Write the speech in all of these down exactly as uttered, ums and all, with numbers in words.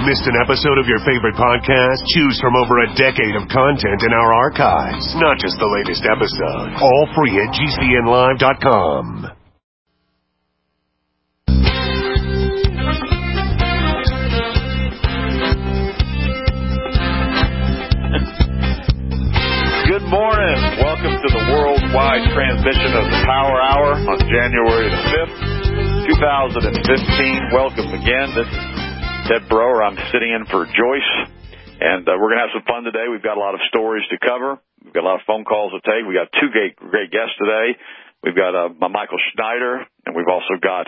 Missed an episode of your favorite podcast? Choose from over a decade of content in our archives, not just the latest episode. All free at G C N live dot com. Good morning. Welcome to the worldwide transmission of the Power Hour on January the fifth, twenty fifteen. Welcome again. This is Ted Broer. I'm sitting in for Joyce, and uh, we're going to have some fun today. We've got a lot of stories to cover. We've got a lot of phone calls to take. We've got two great, great guests today. We've got uh, Michael Schneider, and we've also got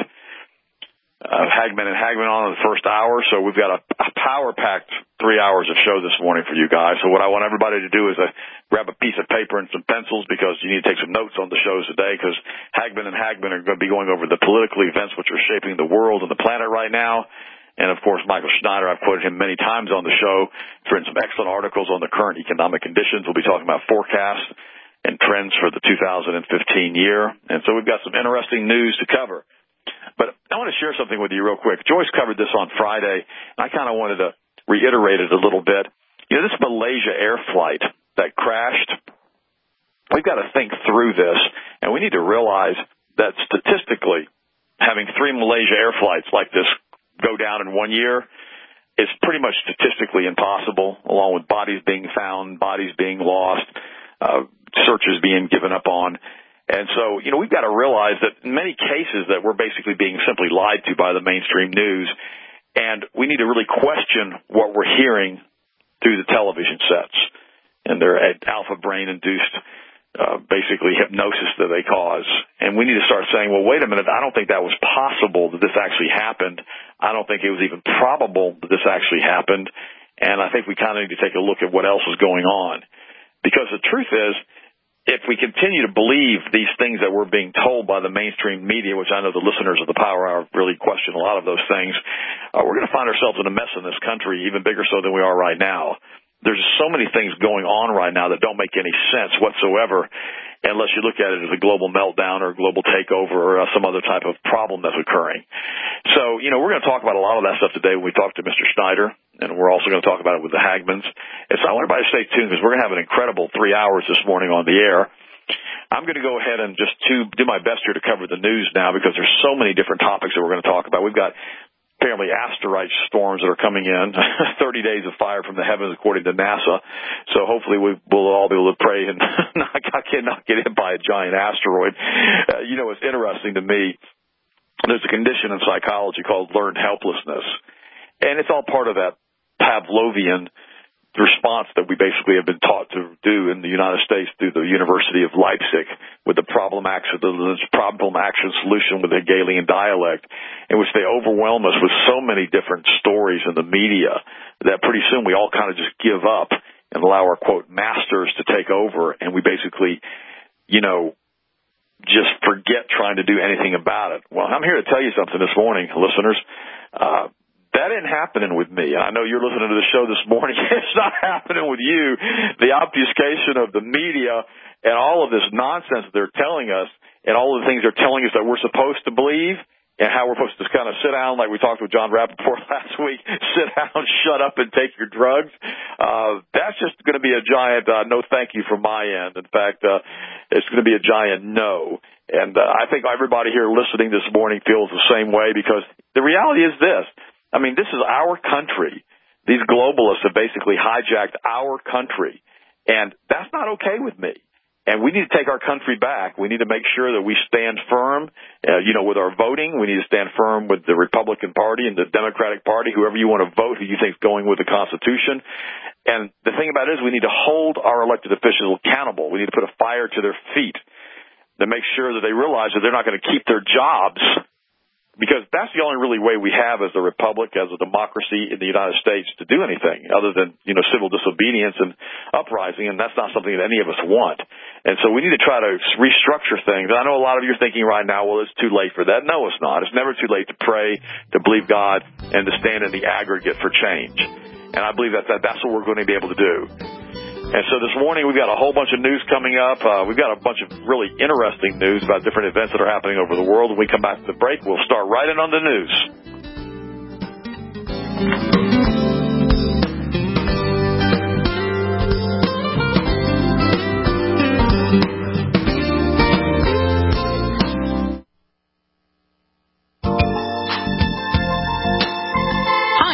uh, Hagman and Hagman on in the first hour. So we've got a, a power-packed three hours of show this morning for you guys. So what I want everybody to do is uh, grab a piece of paper and some pencils, because you need to take some notes on the shows today, because Hagman and Hagman are going to be going over the political events which are shaping the world and the planet right now. And, of course, Michael Schneider, I've quoted him many times on the show. He's written some excellent articles on the current economic conditions. We'll be talking about forecasts and trends for the two thousand fifteen year. And so we've got some interesting news to cover. But I want to share something with you real quick. Joyce covered this on Friday, and I kind of wanted to reiterate it a little bit. You know, this Malaysia air flight that crashed, we've got to think through this, and we need to realize that statistically, having three Malaysia air flights like this go down in one year is pretty much statistically impossible, along with bodies being found, bodies being lost, uh, searches being given up on. And so, you know, we've got to realize that in many cases that we're basically being simply lied to by the mainstream news, and we need to really question what we're hearing through the television sets and their alpha brain-induced Uh, basically hypnosis that they cause. And we need to start saying, well, wait a minute, I don't think that was possible that this actually happened. I don't think it was even probable that this actually happened. And I think we kind of need to take a look at what else is going on. Because the truth is, if we continue to believe these things that we're being told by the mainstream media, which I know the listeners of the Power Hour really question a lot of those things, uh, we're going to find ourselves in a mess in this country, even bigger so than we are right now. There's so many things going on right now that don't make any sense whatsoever unless you look at it as a global meltdown or a global takeover or uh, some other type of problem that's occurring. So, you know, we're going to talk about a lot of that stuff today when we talk to Mister Schneider, and we're also going to talk about it with the Hagmans. And so I want everybody to stay tuned, because we're going to have an incredible three hours this morning on the air. I'm going to go ahead and just to do my best here to cover the news now, because there's so many different topics that we're going to talk about. We've got apparently asteroid storms that are coming in, thirty days of fire from the heavens according to NASA. So hopefully we will all be able to pray and not, not get hit by a giant asteroid. Uh, you know, it's interesting to me, there's a condition in psychology called learned helplessness. And it's all part of that Pavlovian response that we basically have been taught to do in the United States through the University of Leipzig with the problem action, the problem action solution with the Hegelian dialect, in which they overwhelm us with so many different stories in the media that pretty soon we all kind of just give up and allow our, quote, masters to take over, and we basically, you know, just forget trying to do anything about it. Well, I'm here to tell you something this morning, listeners. Uh, That isn't happening with me. I know you're listening to the show this morning. It's not happening with you. The obfuscation of the media and all of this nonsense that they're telling us, and all of the things they're telling us that we're supposed to believe, and how we're supposed to kind of sit down, like we talked with John Rappaport last week, sit down, shut up, and take your drugs. Uh, that's just going to be a giant uh, no thank you from my end. In fact, uh, it's going to be a giant no. And uh, I think everybody here listening this morning feels the same way, because the reality is this. I mean, this is our country. These globalists have basically hijacked our country, and that's not okay with me. And we need to take our country back. We need to make sure that we stand firm, uh, you know, with our voting. We need to stand firm with the Republican Party and the Democratic Party, whoever you want to vote, who you think is going with the Constitution. And the thing about it is we need to hold our elected officials accountable. We need to put a fire to their feet to make sure that they realize that they're not going to keep their jobs, because that's the only really way we have as a republic, as a democracy in the United States, to do anything other than, you know, civil disobedience and uprising, and that's not something that any of us want. And so we need to try to restructure things. And I know a lot of you are thinking right now, well, it's too late for that. No, it's not. It's never too late to pray, to believe God, and to stand in the aggregate for change. And I believe that, that that's what we're going to be able to do. And so this morning we've got a whole bunch of news coming up. Uh, we've got a bunch of really interesting news about different events that are happening over the world. When we come back to the break, we'll start right in on the news.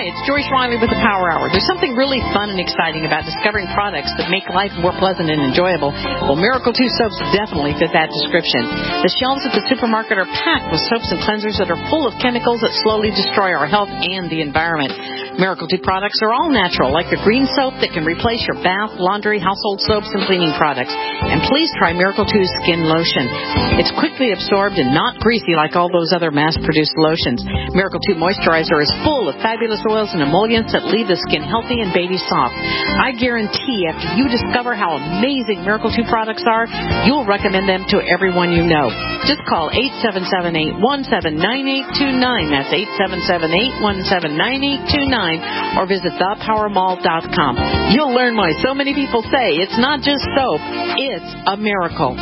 it's Joyce Riley with the Power Hour. There's something really fun and exciting about discovering products that make life more pleasant and enjoyable. Well, Miracle two soaps definitely fit that description. The shelves at the supermarket are packed with soaps and cleansers that are full of chemicals that slowly destroy our health and the environment. Miracle two products are all natural, like the green soap that can replace your bath, laundry, household soaps, and cleaning products. And please try Miracle two Skin Lotion. It's quickly absorbed and not greasy like all those other mass-produced lotions. Miracle two Moisturizer is full of fabulous oils and emollients that leave the skin healthy and baby soft. I guarantee after you discover how amazing Miracle two products are, you'll recommend them to everyone you know. Just call eight seven seven, eight one seven, nine eight two nine. That's eight seven seven, eight one seven, nine eight two nine. Or visit the power mall dot com. You'll learn why so many people say it's not just soap, it's a miracle.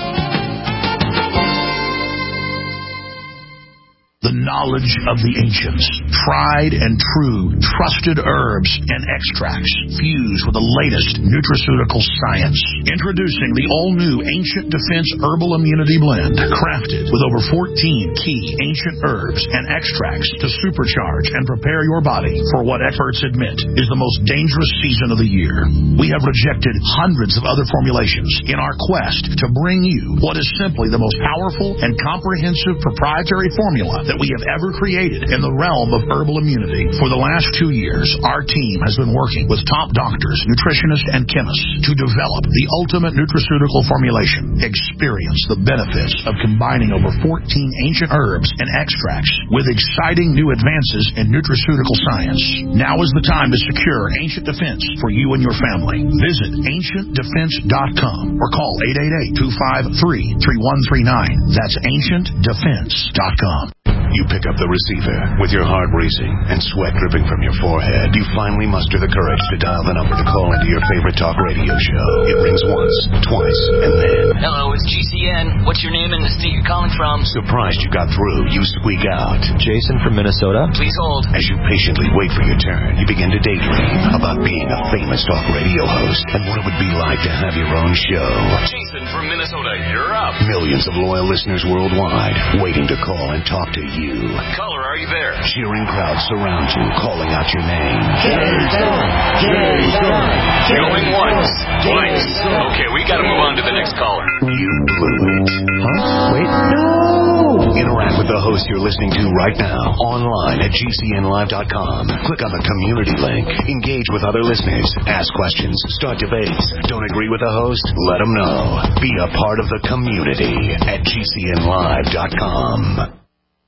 The knowledge of the ancients, tried and true, trusted herbs and extracts fused with the latest nutraceutical science. Introducing the all-new Ancient Defense Herbal Immunity Blend, crafted with over fourteen key ancient herbs and extracts to supercharge and prepare your body for what experts admit is the most dangerous season of the year. We have rejected hundreds of other formulations in our quest to bring you what is simply the most powerful and comprehensive proprietary formula that we have ever created in the realm of herbal immunity. For the last two years, our team has been working with top doctors, nutritionists, and chemists to develop the ultimate nutraceutical formulation. Experience the benefits of combining over fourteen ancient herbs and extracts with exciting new advances in nutraceutical science. Now is the time to secure Ancient Defense for you and your family. Visit ancient defense dot com or call eight eight eight, two five three, three one three nine. That's ancient defense dot com. You pick up the receiver with your heart racing and sweat dripping from your forehead. You finally muster the courage to dial the number to call into your favorite talk radio show. It rings once, twice, and then... Hello, it's G C N. What's your name and the state you're calling from? Surprised you got through, you squeak out. Jason from Minnesota. Please hold. As you patiently wait for your turn, you begin to daydream about being a famous talk radio host and what it would be like to have your own show. Jason from Minnesota, you're up. Millions of loyal listeners worldwide waiting to call and talk to you. Caller, are you there? Cheering crowds surround you, calling out your name. Jason! Jason! Going once, twice. Okay, we gotta move on to the next caller. You blew it. Huh? Wait. No! Interact with the host you're listening to right now, online at G C N live dot com. Click on the community link. Engage with other listeners. Ask questions. Start debates. Don't agree with the host? Let them know. Be a part of the community at G C N live dot com.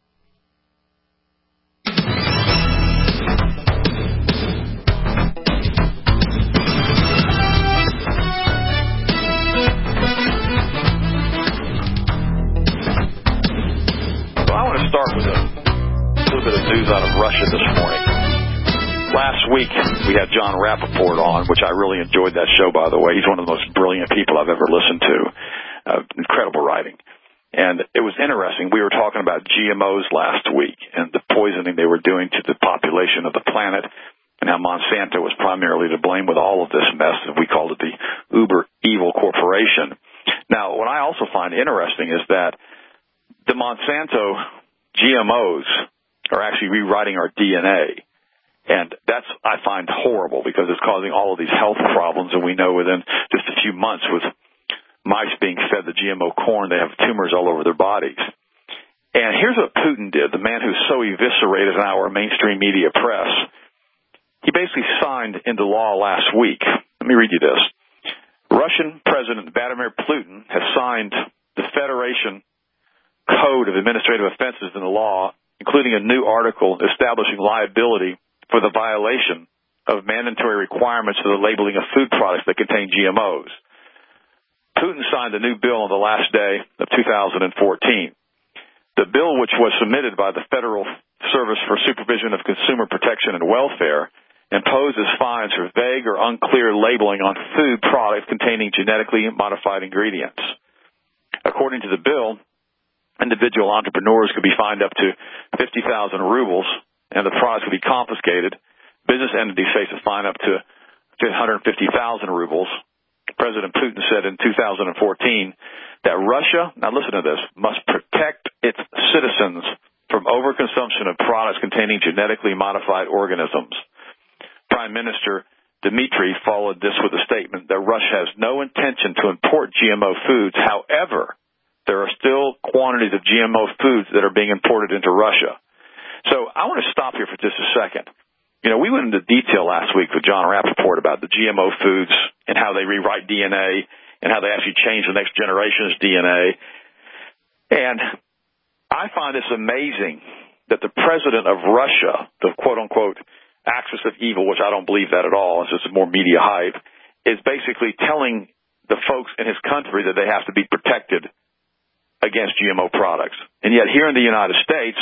Start with a little bit of news out of Russia this morning. Last week, we had John Rappaport on, which I really enjoyed that show, by the way. He's one of the most brilliant people I've ever listened to. Uh, incredible writing. And it was interesting. We were talking about G M Os last week and the poisoning they were doing to the population of the planet and how Monsanto was primarily to blame with all of this mess, and we called it the uber evil corporation. Now, what I also find interesting is that the Monsanto G M Os are actually rewriting our D N A. And that's, I find, horrible because it's causing all of these health problems. And we know within just a few months with mice being fed the G M O corn, they have tumors all over their bodies. And here's what Putin did, the man who's so eviscerated now our mainstream media press. He basically signed into law last week. Let me read you this. Russian President Vladimir Putin has signed the Federation Code of Administrative Offenses in the law, including a new article establishing liability for the violation of mandatory requirements for the labeling of food products that contain G M Os. Putin signed a new bill on the last day of two thousand fourteen. The bill, which was submitted by the Federal Service for Supervision of Consumer Protection and Welfare, imposes fines for vague or unclear labeling on food products containing genetically modified ingredients. According to the bill, individual entrepreneurs could be fined up to fifty thousand rubles, and the products could be confiscated. Business entities face a fine up to one hundred fifty thousand rubles. President Putin said in two thousand fourteen that Russia, now listen to this, must protect its citizens from overconsumption of products containing genetically modified organisms. Prime Minister Dmitry followed this with a statement that Russia has no intention to import G M O foods. However, there are still quantities of G M O foods that are being imported into Russia. So I want to stop here for just a second. You know, we went into detail last week with John Rappaport about the G M O foods and how they rewrite D N A and how they actually change the next generation's D N A. And I find this amazing that the president of Russia, the quote-unquote axis of evil, which I don't believe that at all, it's just more media hype, is basically telling the folks in his country that they have to be protected against G M O products. And yet here in the United States,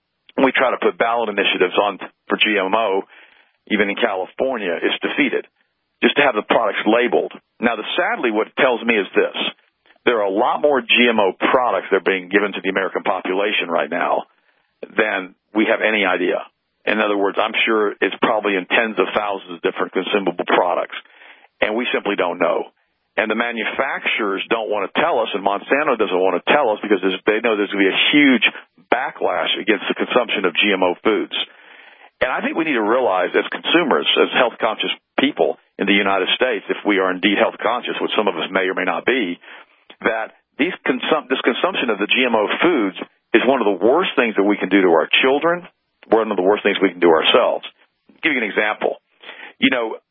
we try to put ballot initiatives on for G M O, even in California, it's defeated, just to have the products labeled. Now, the, sadly, what it tells me is this. There are a lot more G M O products that are being given to the American population right now than we have any idea. In other words, I'm sure it's probably in tens of thousands of different consumable products, and we simply don't know. And the manufacturers don't want to tell us, and Monsanto doesn't want to tell us because they know there's going to be a huge backlash against the consumption of G M O foods. And I think we need to realize as consumers, as health-conscious people in the United States, if we are indeed health-conscious, which some of us may or may not be, that these consum- this consumption of the G M O foods is one of the worst things that we can do to our children, one of the worst things we can do ourselves. I'll give you an example. You know,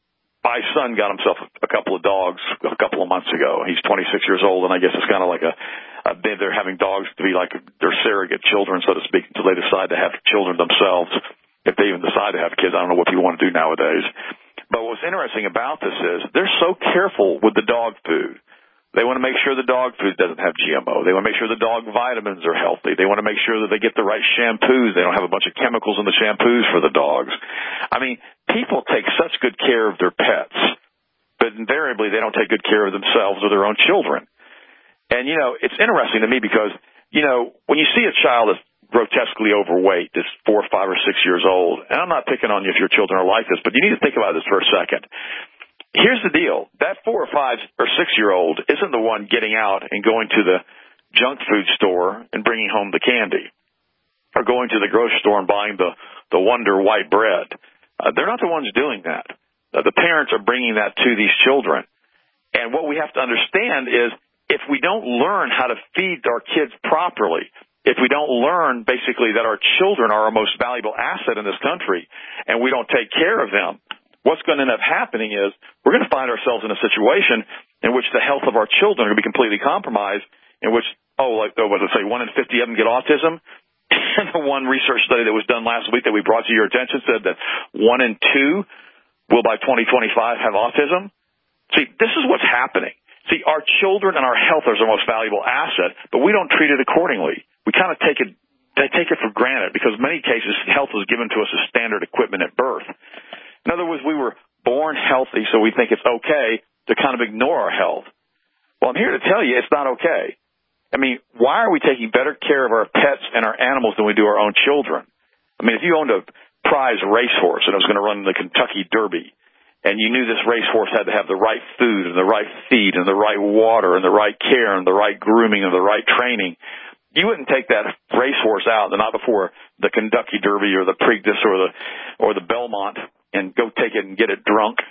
my son got himself a couple of dogs a couple of months ago. He's twenty-six years old, and I guess it's kind of like a, a they're having dogs to be like their surrogate children, so to speak, until they decide to have children themselves. If they even decide to have kids, I don't know what people want to do nowadays. But what's interesting about this is they're so careful with the dog food. They want to make sure the dog food doesn't have G M O. They want to make sure the dog vitamins are healthy. They want to make sure that they get the right shampoos. They don't have a bunch of chemicals in the shampoos for the dogs. I mean, people take such good care of their pets, but invariably they don't take good care of themselves or their own children. And, you know, it's interesting to me because, you know, when you see a child that's grotesquely overweight, that's four, five, or six years old, and I'm not picking on you if your children are like this, but you need to think about this for a second. Here's the deal. That four or five or six-year-old isn't the one getting out and going to the junk food store and bringing home the candy or going to the grocery store and buying the, the Wonder white bread. Uh, they're not the ones doing that. Uh, the parents are bringing that to these children. And what we have to understand is if we don't learn how to feed our kids properly, if we don't learn basically that our children are our most valuable asset in this country and we don't take care of them, what's going to end up happening is we're going to find ourselves in a situation in which the health of our children are going to be completely compromised, in which, oh, like, oh, what did I say, one in fifty of them get autism? And the one research study that was done last week that we brought to your attention said that one in two will by twenty twenty-five have autism. See, this is what's happening. See, our children and our health is our most valuable asset, but we don't treat it accordingly. We kind of take it, they take it for granted because in many cases health was given to us as standard equipment at birth. In other words, we were born healthy, so we think it's okay to kind of ignore our health. Well, I'm here to tell you it's not okay. I mean, why are we taking better care of our pets and our animals than we do our own children? I mean, if you owned a prize racehorse and it was going to run the Kentucky Derby, and you knew this racehorse had to have the right food and the right feed and the right water and the right care and the right grooming and the right training, you wouldn't take that racehorse out the night before the Kentucky Derby or the Preakness or the or the Belmont and go take it and get it drunk,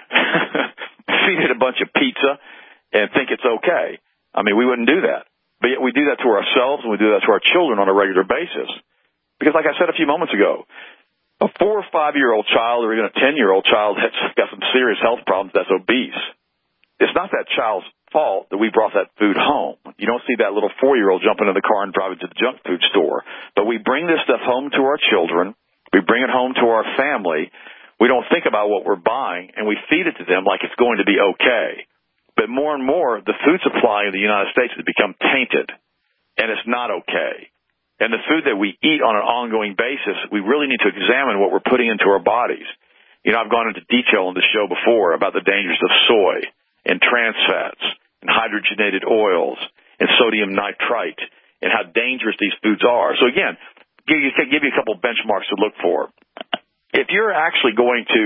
feed it a bunch of pizza, and think it's okay. I mean, we wouldn't do that. But yet we do that to ourselves and we do that to our children on a regular basis. Because like I said a few moments ago, a four or five-year-old child or even a ten-year-old child that's got some serious health problems that's obese. It's not that child's fault that we brought that food home. You don't see that little four-year-old jump into the car and drive it to the junk food store. But we bring this stuff home to our children. We bring it home to our family. We don't think about what we're buying, and we feed it to them like it's going to be okay. But more and more, the food supply in the United States has become tainted, and it's not okay. And the food that we eat on an ongoing basis, we really need to examine what we're putting into our bodies. You know, I've gone into detail on the show before about the dangers of soy and trans fats and hydrogenated oils and sodium nitrite and how dangerous these foods are. So, again, give you, give you a couple benchmarks to look for. If you're actually going to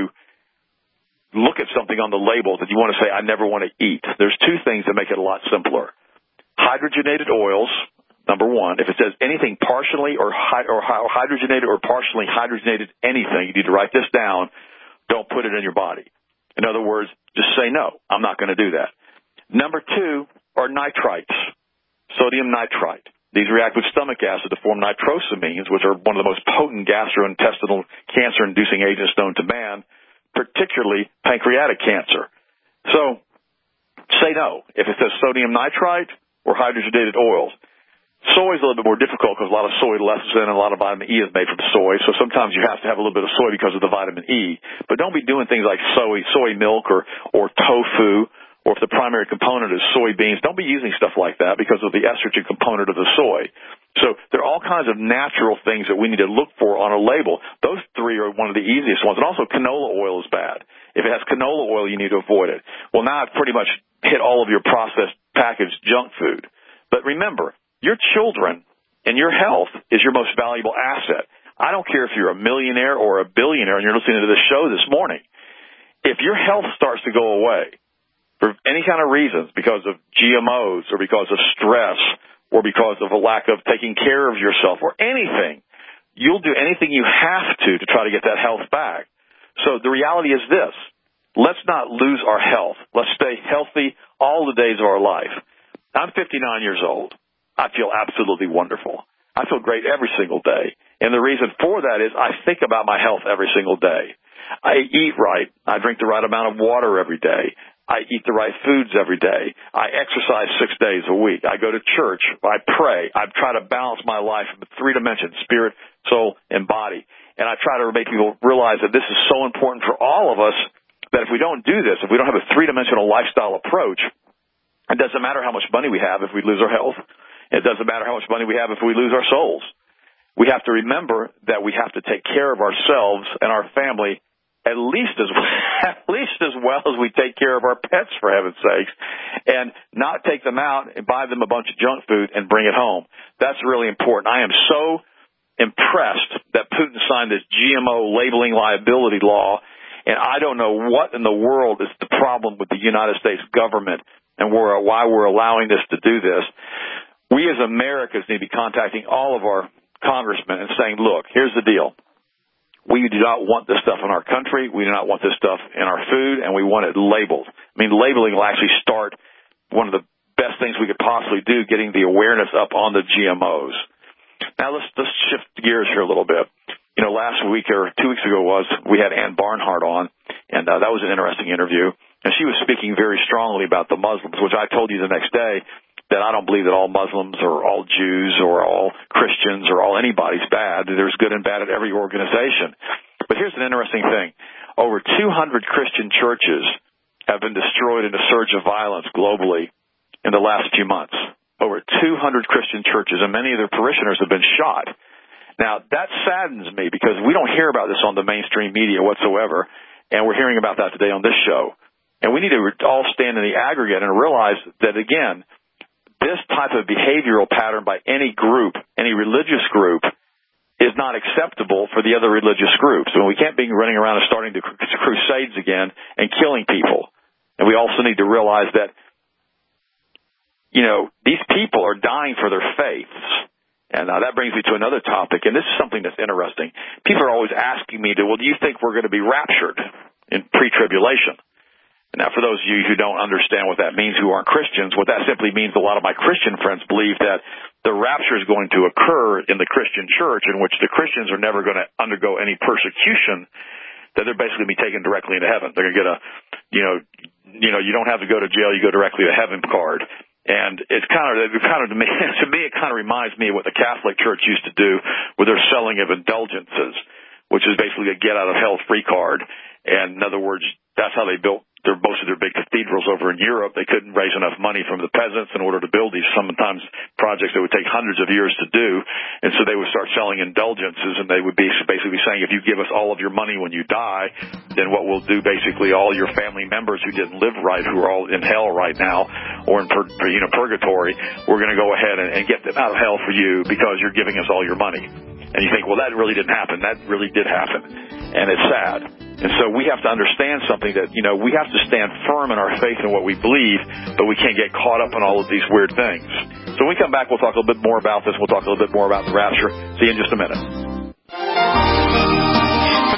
look at something on the label that you want to say, I never want to eat, there's two things that make it a lot simpler. Hydrogenated oils, number one. If it says anything partially or, hy- or hydrogenated or partially hydrogenated anything, you need to write this down. Don't put it in your body. In other words, just say no. I'm not going to do that. Number two are nitrites, sodium nitrite. These react with stomach acid to form nitrosamines, which are one of the most potent gastrointestinal cancer-inducing agents known to man, particularly pancreatic cancer. So say no if it says sodium nitrite or hydrogenated oils. Soy is a little bit more difficult because a lot of soy lecithin and a lot of vitamin E is made from soy, so sometimes you have to have a little bit of soy because of the vitamin E. But don't be doing things like soy, soy milk or, or tofu, or if the primary component is soybeans, don't be using stuff like that because of the estrogen component of the soy. So there are all kinds of natural things that we need to look for on a label. Those three are one of the easiest ones. And also canola oil is bad. If it has canola oil, you need to avoid it. Well, now I've pretty much hit all of your processed packaged junk food. But remember, your children and your health is your most valuable asset. I don't care if you're a millionaire or a billionaire and you're listening to this show this morning. If your health starts to go away for any kind of reasons, because of G M Os or because of stress or because of a lack of taking care of yourself or anything, you'll do anything you have to to try to get that health back. So the reality is this. Let's not lose our health. Let's stay healthy all the days of our life. I'm fifty-nine years old. I feel absolutely wonderful. I feel great every single day. And the reason for that is I think about my health every single day. I eat right. I drink the right amount of water every day. I eat the right foods every day. I exercise six days a week. I go to church. I pray. I try to balance my life in three dimensions, spirit, soul, and body. And I try to make people realize that this is so important for all of us that if we don't do this, if we don't have a three-dimensional lifestyle approach, it doesn't matter how much money we have if we lose our health. It doesn't matter how much money we have if we lose our souls. We have to remember that we have to take care of ourselves and our family at least as at least as well as we take care of our pets, for heaven's sakes, and not take them out and buy them a bunch of junk food and bring it home. That's really important. I am so impressed that Putin signed this G M O labeling liability law, and I don't know what in the world is the problem with the United States government and we're, why we're allowing this to do this. We as Americans need to be contacting all of our congressmen and saying, look, here's the deal. We do not want this stuff in our country. We do not want this stuff in our food, and we want it labeled. I mean, labeling will actually start one of the best things we could possibly do, getting the awareness up on the G M Os. Now, let's, let's shift gears here a little bit. You know, last week or two weeks ago was we had Ann Barnhart on, and uh, that was an interesting interview. And she was speaking very strongly about the Muslims, which I told you the next day that I don't believe that all Muslims or all Jews or all Christians or all anybody's bad. There's good and bad at every organization. But here's an interesting thing. Over two hundred Christian churches have been destroyed in a surge of violence globally in the last few months. Over two hundred Christian churches, and many of their parishioners have been shot. Now, that saddens me because we don't hear about this on the mainstream media whatsoever, and we're hearing about that today on this show. And we need to all stand in the aggregate and realize that, again, this type of behavioral pattern by any group, any religious group, is not acceptable for the other religious groups. I mean, we can't be running around and starting the crusades again and killing people. And we also need to realize that, you know, these people are dying for their faiths. And uh, that brings me to another topic, and this is something that's interesting. People are always asking me, well, do you think we're going to be raptured in pre-tribulation? Now, for those of you who don't understand what that means, who aren't Christians, what that simply means, a lot of my Christian friends believe that the rapture is going to occur in the Christian church, in which the Christians are never going to undergo any persecution, that they're basically going to be taken directly into heaven. They're going to get a, you know, you know, you don't have to go to jail, you go directly to heaven card. And it's kind of, it kind of to me, to me, it kind of reminds me of what the Catholic Church used to do with their selling of indulgences, which is basically a get out of hell free card. And in other words, that's how they built their, most of their big cathedrals over in Europe. They couldn't raise enough money from the peasants in order to build these sometimes projects that would take hundreds of years to do. And so they would start selling indulgences, and they would be basically saying, if you give us all of your money when you die, then what we'll do basically all your family members who didn't live right, who are all in hell right now or in pur- you know purgatory, we're going to go ahead and, and get them out of hell for you because you're giving us all your money. And you think, well, that really didn't happen. That really did happen. And it's sad. And so we have to understand something that, you know, we have to stand firm in our faith and what we believe, but we can't get caught up in all of these weird things. So when we come back, we'll talk a little bit more about this. We'll talk a little bit more about the rapture. See you in just a minute. From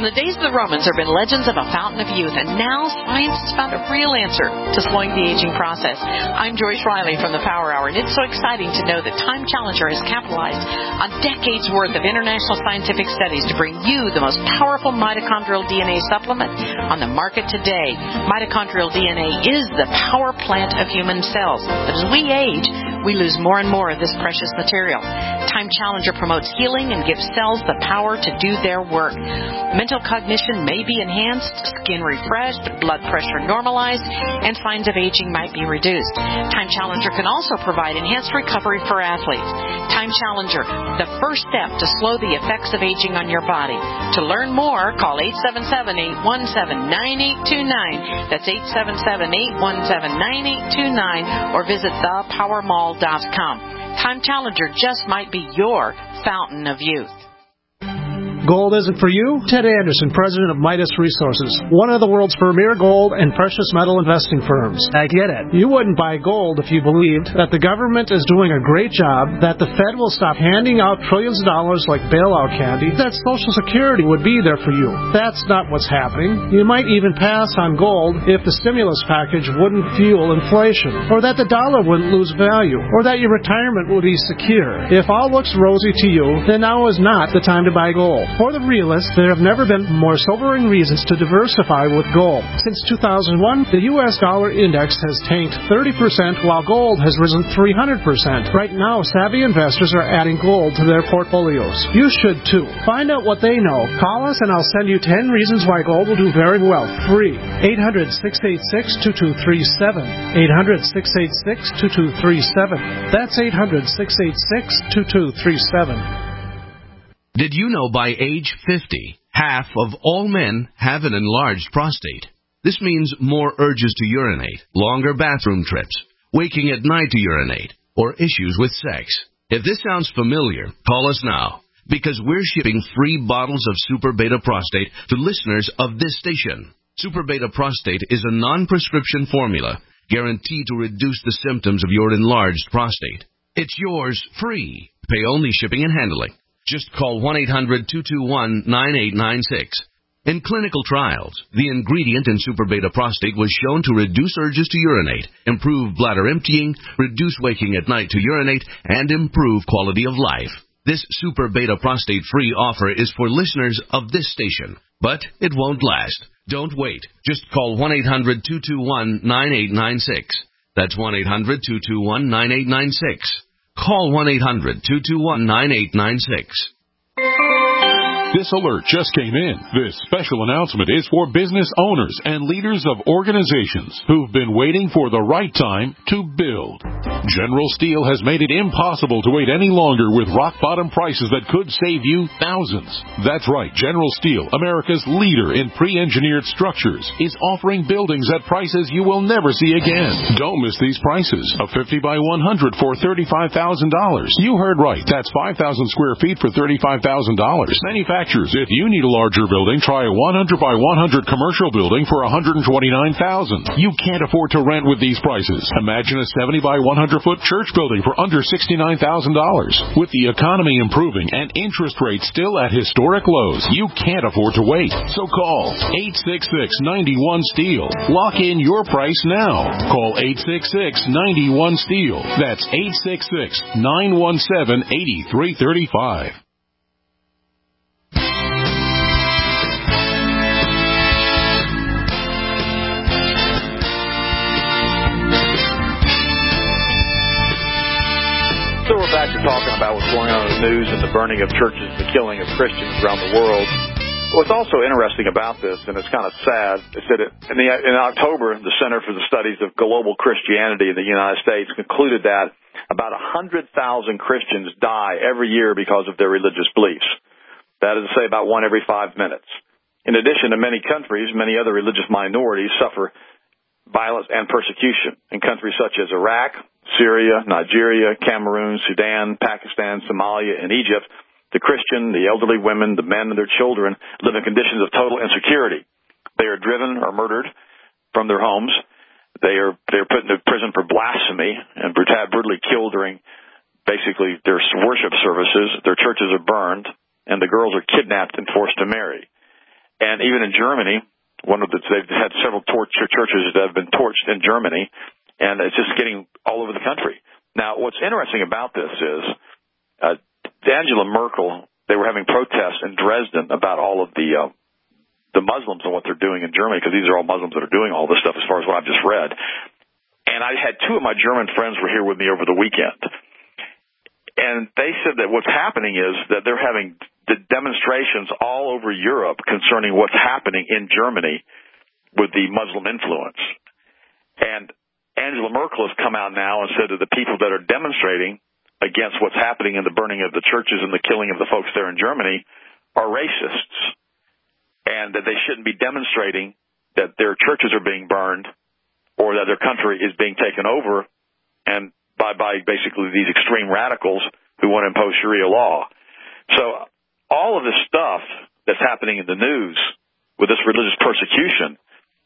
From the days of the Romans, there have been legends of a fountain of youth, and now science has found a real answer to slowing the aging process. I'm Joyce Riley from the Power Hour, and it's so exciting to know that Time Challenger has capitalized on decades' worth of international scientific studies to bring you the most powerful mitochondrial D N A supplement on the market today. Mitochondrial D N A is the power plant of human cells, but as we age, we lose more and more of this precious material. Time Challenger promotes healing and gives cells the power to do their work. Mental cognition may be enhanced, skin refreshed, blood pressure normalized, and signs of aging might be reduced. Time Challenger can also provide enhanced recovery for athletes. Time Challenger, the first step to slow the effects of aging on your body. To learn more, call eight seven seven, eight one seven, nine eight two nine. That's eight seven seven, eight one seven, nine eight two nine, or visit the power mall dot com. Time Challenger just might be your fountain of youth. Gold isn't for you? Ted Anderson, president of Midas Resources, one of the world's premier gold and precious metal investing firms. I get it. You wouldn't buy gold if you believed that the government is doing a great job, that the Fed will stop handing out trillions of dollars like bailout candy, that Social Security would be there for you. That's not what's happening. You might even pass on gold if the stimulus package wouldn't fuel inflation, or that the dollar wouldn't lose value, or that your retirement would be secure. If all looks rosy to you, then now is not the time to buy gold. For the realists, there have never been more sobering reasons to diversify with gold. Since two thousand one, the U S dollar index has tanked thirty percent while gold has risen three hundred percent. Right now, savvy investors are adding gold to their portfolios. You should too. Find out what they know. Call us and I'll send you ten reasons why gold will do very well. Free. eight hundred, six eight six, two two three seven. eight hundred, six eight six, two two three seven. That's eight hundred, six eight six, two two three seven. Did you know by age fifty, half of all men have an enlarged prostate? This means more urges to urinate, longer bathroom trips, waking at night to urinate, or issues with sex. If this sounds familiar, call us now, because we're shipping free bottles of Super Beta Prostate to listeners of this station. Super Beta Prostate is a non-prescription formula guaranteed to reduce the symptoms of your enlarged prostate. It's yours free. Pay only shipping and handling. Just call one eight hundred, two two one, nine eight nine six. In clinical trials, the ingredient in Super Beta Prostate was shown to reduce urges to urinate, improve bladder emptying, reduce waking at night to urinate, and improve quality of life. This Super Beta Prostate free offer is for listeners of this station, but it won't last. Don't wait. Just call one eight hundred, two two one, nine eight nine six. That's one eight hundred, two two one, nine eight nine six. Call one eight hundred, two two one, nine eight nine six. This alert just came in. This special announcement is for business owners and leaders of organizations who've been waiting for the right time to build. General Steel has made it impossible to wait any longer with rock-bottom prices that could save you thousands. That's right. General Steel, America's leader in pre-engineered structures, is offering buildings at prices you will never see again. Don't miss these prices. A fifty by one hundred for thirty-five thousand dollars. You heard right. That's five thousand square feet for thirty-five thousand dollars. Manufacturers, if you need a larger building, try a one hundred by one hundred commercial building for one hundred twenty-nine thousand dollars. You can't afford to rent with these prices. Imagine a seventy by one hundred foot church building for under sixty-nine thousand dollars. With the economy improving and interest rates still at historic lows, you can't afford to wait. So call eight six six, nine one, STEEL. Lock in your price now. Call eight six six, nine one, STEEL. That's eight six six, nine one seven, eight three three five. So we're back to talking about what's going on in the news and the burning of churches, the killing of Christians around the world. What's also interesting about this, and it's kind of sad, is that in, the, in October, the Center for the Studies of Global Christianity in the United States concluded that about one hundred thousand Christians die every year because of their religious beliefs. That is to say, about one every five minutes. In addition, in many countries, many other religious minorities suffer violence and persecution. In countries such as Iraq, Syria, Nigeria, Cameroon, Sudan, Pakistan, Somalia, and Egypt, the Christian, the elderly women, the men, and their children live in conditions of total insecurity. They are driven or murdered from their homes. They are they are put into prison for blasphemy and brutally killed during basically their worship services. Their churches are burned, and the girls are kidnapped and forced to marry. And even in Germany, one of the, they've had several torch churches that have been torched in Germany, and it's just getting all over the country. Now, what's interesting about this is uh, Angela Merkel, they were having protests in Dresden about all of the uh, the Muslims and what they're doing in Germany, because these are all Muslims that are doing all this stuff as far as what I've just read. And I had two of my German friends were here with me over the weekend. And they said that what's happening is that they're having the demonstrations all over Europe concerning what's happening in Germany with the Muslim influence. And Angela Merkel has come out now and said that the people that are demonstrating against what's happening in the burning of the churches and the killing of the folks there in Germany are racists, and that they shouldn't be demonstrating that their churches are being burned or that their country is being taken over and by, by basically these extreme radicals who want to impose Sharia law. So all of this stuff that's happening in the news with this religious persecution,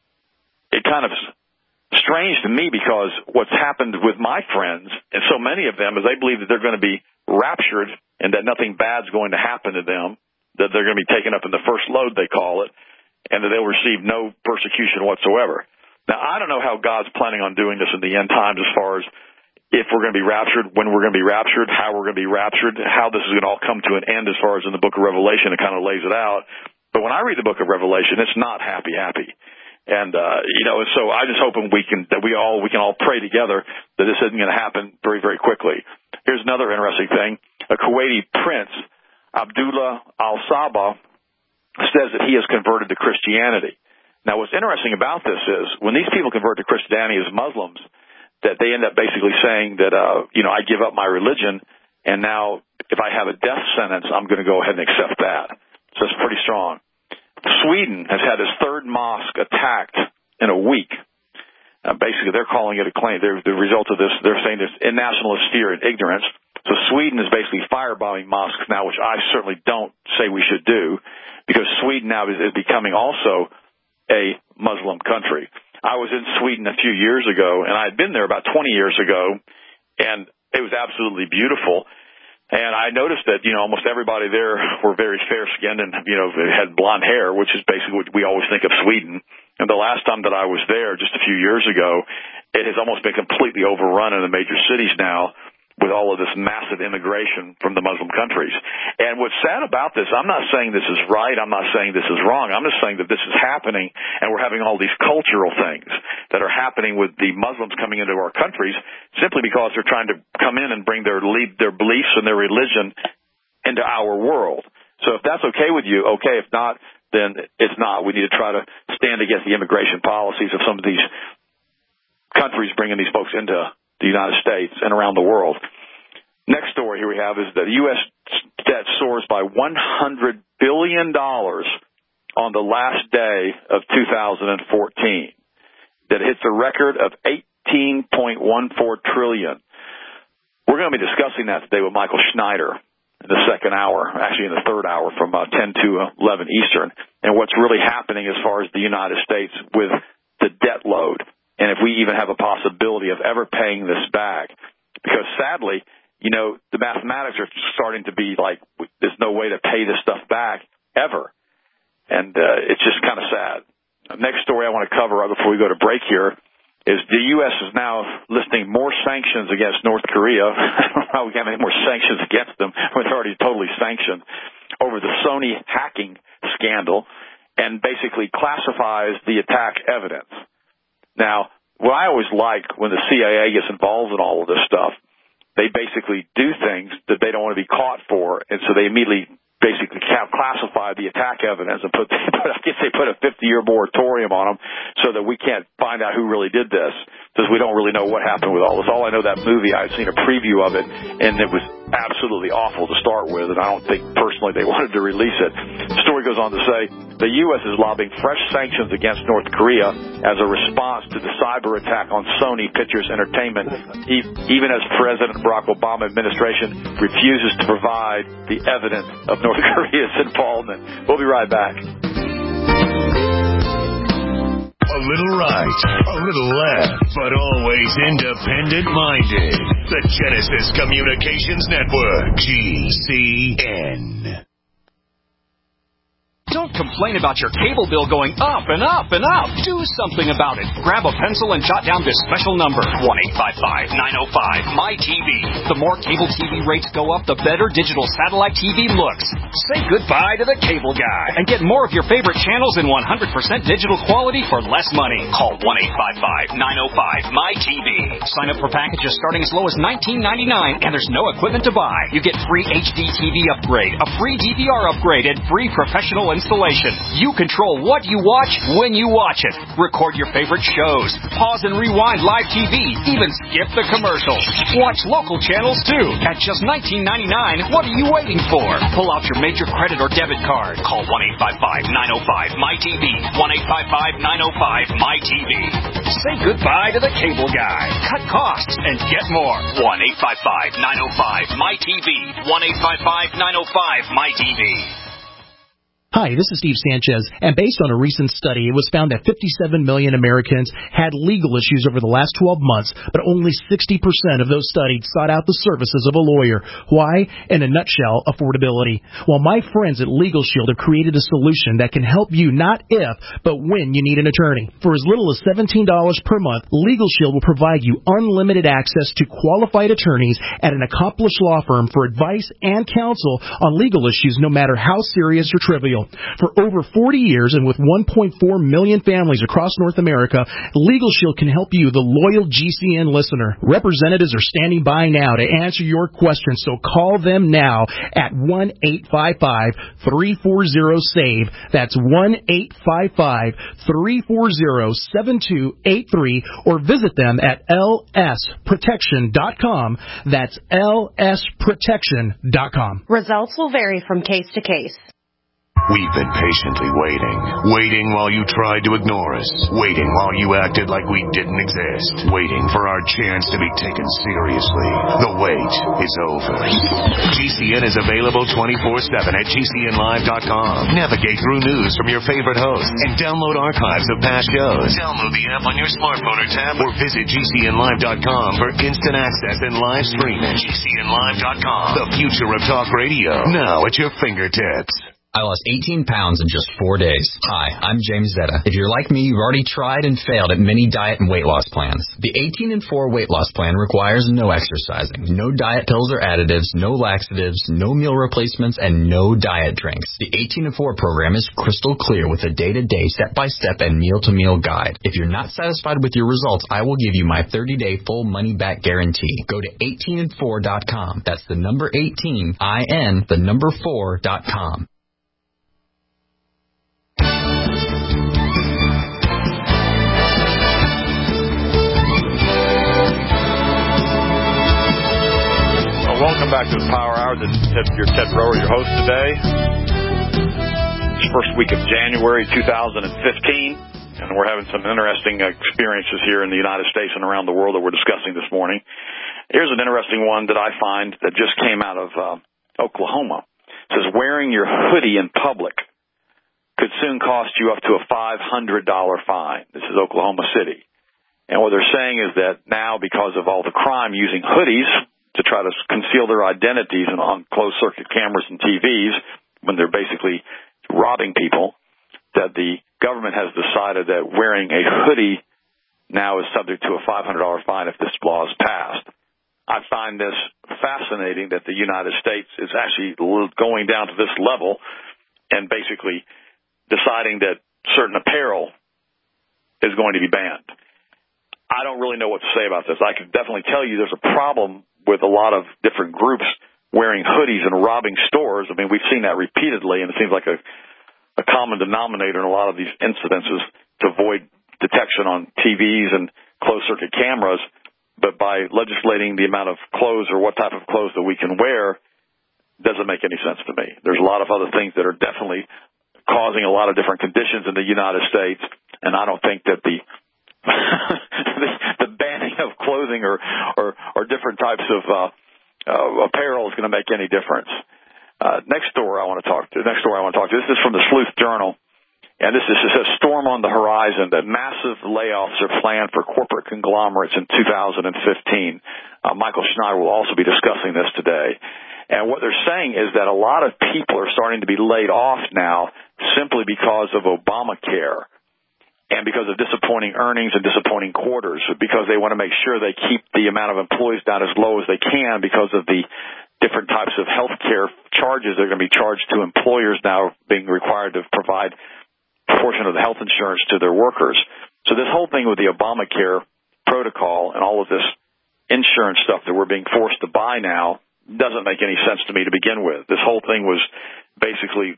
it kind of strange to me, because what's happened with my friends, and so many of them, is they believe that they're going to be raptured and that nothing bad's going to happen to them, that they're going to be taken up in the first load, they call it, and that they'll receive no persecution whatsoever. Now, I don't know how God's planning on doing this in the end times, as far as if we're going to be raptured, when we're going to be raptured, how we're going to be raptured, how this is going to all come to an end as far as in the book of Revelation. It kind of lays it out. But when I read the book of Revelation, it's not happy, happy. And, uh, you know, so I'm just hoping we can, that we all, we can all pray together that this isn't going to happen very, very quickly. Here's another interesting thing. A Kuwaiti prince, Abdullah al-Sabah, says that he has converted to Christianity. Now, what's interesting about this is when these people convert to Christianity as Muslims, that they end up basically saying that, uh, you know, I give up my religion, and now if I have a death sentence, I'm going to go ahead and accept that. So it's pretty strong. Sweden has had its third mosque attacked in a week. Uh, basically, they're calling it a claim. They're, the result of this, they're saying it's in nationalist fear and ignorance. So Sweden is basically firebombing mosques now, which I certainly don't say we should do, because Sweden now is, is becoming also a Muslim country. I was in Sweden a few years ago, and I had been there about twenty years ago, and it was absolutely beautiful. And I noticed that, you know, almost everybody there were very fair-skinned and, you know, had blonde hair, which is basically what we always think of Sweden. And the last time that I was there, just a few years ago, it has almost been completely overrun in the major cities now with all of this massive immigration from the Muslim countries. And what's sad about this, I'm not saying this is right, I'm not saying this is wrong, I'm just saying that this is happening, and we're having all these cultural things that are happening with the Muslims coming into our countries simply because they're trying to come in and bring their lead, their beliefs and their religion into our world. So if that's okay with you, okay. If not, then it's not. We need to try to stand against the immigration policies of some of these countries bringing these folks into the United States and around the world. Next story here we have is that the U S debt soars by one hundred billion dollars on the last day of two thousand fourteen. That hits a record of eighteen point one four trillion dollars. We're going to be discussing that today with Michael Schneider in the second hour, actually in the third hour from uh, ten to eleven Eastern, and what's really happening as far as the United States with the debt load. And if we even have a possibility of ever paying this back. Because sadly, you know, the mathematics are starting to be like, there's no way to pay this stuff back ever. And uh, it's just kind of sad. The next story I want to cover right before we go to break here is the U S is now listing more sanctions against North Korea. I don't know how we have any more sanctions against them when they're already totally sanctioned over the Sony hacking scandal, and basically classifies the attack evidence. Now, what I always like when the C I A gets involved in all of this stuff, they basically do things that they don't want to be caught for, and so they immediately basically classify the attack evidence and put, put I guess they put a fifty-year moratorium on them so that we can't find out who really did this, because we don't really know what happened with all this. All I know, that movie, I had seen a preview of it, and it was absolutely awful to start with, and I don't think personally they wanted to release it. The story goes on to say the U S is lobbying fresh sanctions against North Korea as a response to the cyber attack on Sony Pictures Entertainment, even as President Barack Obama administration refuses to provide the evidence of North Korea's involvement. We'll be right back. A little right, a little left, but always independent-minded. The Genesis Communications Network, G C N. Don't complain about your cable bill going up and up and up. Do something about it. Grab a pencil and jot down this special number, one eight five five, nine oh five, M Y T V. The more cable T V rates go up, the better digital satellite T V looks. Say goodbye to the cable guy and get more of your favorite channels in one hundred percent digital quality for less money. Call one eight five five, nine oh five, M Y T V. Sign up for packages starting as low as nineteen ninety-nine, and there's no equipment to buy. You get free H D T V upgrade, a free D V R upgrade, and free professional installation. You control what you watch when you watch it. Record your favorite shows. Pause and rewind live T V. Even skip the commercials. Watch local channels too. At just nineteen ninety-nine, what are you waiting for? Pull out your major credit or debit card. Call one eight five five, nine oh five, M Y T V. one eight five five, nine oh five, M Y T V. Say goodbye to the cable guy. Cut costs and get more. one eight five five, nine oh five, M Y T V. one eight five five, nine oh five, M Y T V. Hi, this is Steve Sanchez, and based on a recent study, it was found that fifty-seven million Americans had legal issues over the last twelve months, but only sixty percent of those studied sought out the services of a lawyer. Why? In a nutshell, affordability. Well, my friends at Legal Shield have created a solution that can help you not if, but when you need an attorney. For as little as seventeen dollars per month, Legal Shield will provide you unlimited access to qualified attorneys at an accomplished law firm for advice and counsel on legal issues, no matter how serious or trivial. For over forty years and with one point four million families across North America, Legal Shield can help you, the loyal G C N listener. Representatives are standing by now to answer your questions, so call them now at one eight five five, three four zero, SAVE. That's one eight five five, three four zero, seven two eight three, or visit them at L S protection dot com. That's L S protection dot com. Results will vary from case to case. We've been patiently waiting. Waiting while you tried to ignore us. Waiting while you acted like we didn't exist. Waiting for our chance to be taken seriously. The wait is over. G C N is available twenty-four seven at G C N live dot com. Navigate through news from your favorite hosts and download archives of past shows. Download the app on your smartphone or tablet or visit G C N live dot com for instant access and live streaming. G C N live dot com. The future of talk radio. Now at your fingertips. I lost eighteen pounds in just four days. Hi, I'm James Zetta. If you're like me, you've already tried and failed at many diet and weight loss plans. The eighteen and four weight loss plan requires no exercising, no diet pills or additives, no laxatives, no meal replacements, and no diet drinks. The eighteen and four program is crystal clear with a day-to-day, step-by-step, and meal-to-meal guide. If you're not satisfied with your results, I will give you my thirty-day full money-back guarantee. Go to eighteen and four dot com. That's the number eighteen, I N, the number four dot com. Welcome back to the Power Hour. This is Ted, your Ted Brower, your host today. It's first week of January two thousand fifteen, and we're having some interesting experiences here in the United States and around the world that we're discussing this morning. Here's an interesting one that I find that just came out of uh, Oklahoma. It says, wearing your hoodie in public could soon cost you up to a five hundred dollars fine. This is Oklahoma City. And what they're saying is that now, because of all the crime using hoodies to try to conceal their identities and on closed-circuit cameras and T Vs when they're basically robbing people, that the government has decided that wearing a hoodie now is subject to a five hundred dollars fine if this law is passed. I find this fascinating that the United States is actually going down to this level and basically deciding that certain apparel is going to be banned. I don't really know what to say about this. I can definitely tell you there's a problem with a lot of different groups wearing hoodies and robbing stores. I mean, we've seen that repeatedly, and it seems like a, a common denominator in a lot of these incidences to avoid detection on T Vs and closed-circuit cameras. But by legislating the amount of clothes or what type of clothes that we can wear doesn't make any sense to me. There's a lot of other things that are definitely causing a lot of different conditions in the United States, and I don't think that the the banning of clothing or, or, or different types of uh, uh, apparel is going to make any difference. Uh, next story I want to talk to. Next story I want to talk to. This is from the Sleuth Journal, and this is it says storm on the horizon that massive layoffs are planned for corporate conglomerates in two thousand fifteen. Uh, Michael Schneider will also be discussing this today. And what they're saying is that a lot of people are starting to be laid off now simply because of Obamacare and because of disappointing earnings and disappointing quarters, because they want to make sure they keep the amount of employees down as low as they can because of the different types of health care charges that are going to be charged to employers now being required to provide a portion of the health insurance to their workers. So this whole thing with the Obamacare protocol and all of this insurance stuff that we're being forced to buy now doesn't make any sense to me to begin with. This whole thing was basically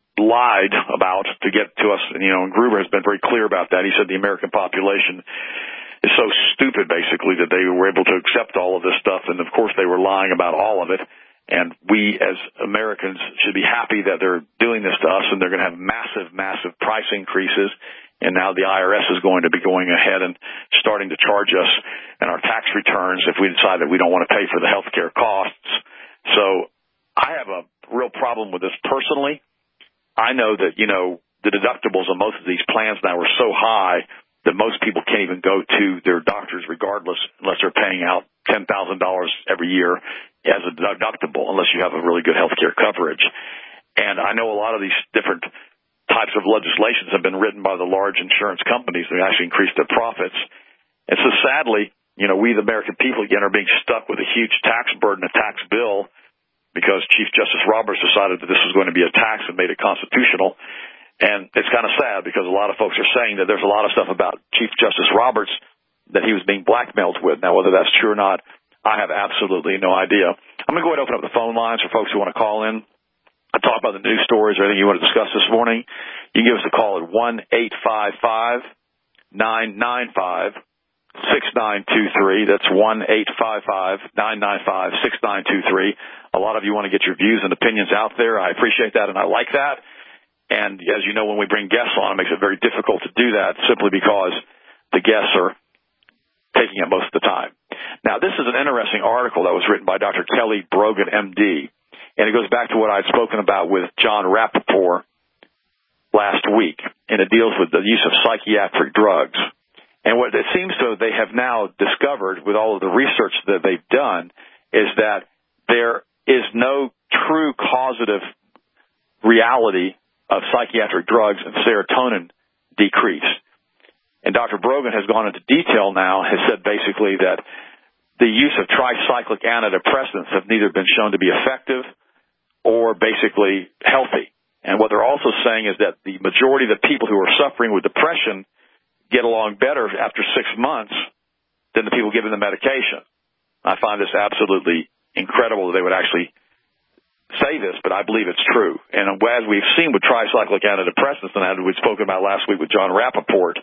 lied about to get to us, and, you know, and Gruber has been very clear about that. He said the American population is so stupid, basically, that they were able to accept all of this stuff, and, of course, they were lying about all of it. And we, as Americans, should be happy that they're doing this to us, and they're going to have massive, massive price increases. And now the I R S is going to be going ahead and starting to charge us in our tax returns if we decide that we don't want to pay for the health care costs. So I have a real problem with this personally. I know that, you know, the deductibles on most of these plans now are so high that most people can't even go to their doctors regardless unless they're paying out ten thousand dollars every year as a deductible, unless you have a really good health care coverage. And I know a lot of these different types of legislations have been written by the large insurance companies that actually increase their profits. And so sadly, you know, we the American people again are being stuck with a huge tax burden, a tax bill, because Chief Justice Roberts decided that this was going to be a tax and made it constitutional. And it's kind of sad because a lot of folks are saying that there's a lot of stuff about Chief Justice Roberts that he was being blackmailed with. Now, whether that's true or not, I have absolutely no idea. I'm going to go ahead and open up the phone lines for folks who want to call in. I talk about the news stories or anything you want to discuss this morning. You can give us a call at one eight five five, nine nine five, six nine two three. That's one eight five five, nine nine five, six nine two three. A lot of you want to get your views and opinions out there. I appreciate that, and I like that. And as you know, when we bring guests on, it makes it very difficult to do that simply because the guests are taking it most of the time. Now, this is an interesting article that was written by Doctor Kelly Brogan, M D, and it goes back to what I had spoken about with John Rappaport last week, and it deals with the use of psychiatric drugs. And what it seems to they have now discovered with all of the research that they've done is that there is no true causative reality of psychiatric drugs and serotonin decrease. And Doctor Brogan has gone into detail now, has said basically that the use of tricyclic antidepressants have neither been shown to be effective or basically healthy. And what they're also saying is that the majority of the people who are suffering with depression get along better after six months than the people given the medication. I find this absolutely incredible that they would actually say this, but I believe it's true. And as we've seen with tricyclic antidepressants, and as we spoke about last week with John Rappaport,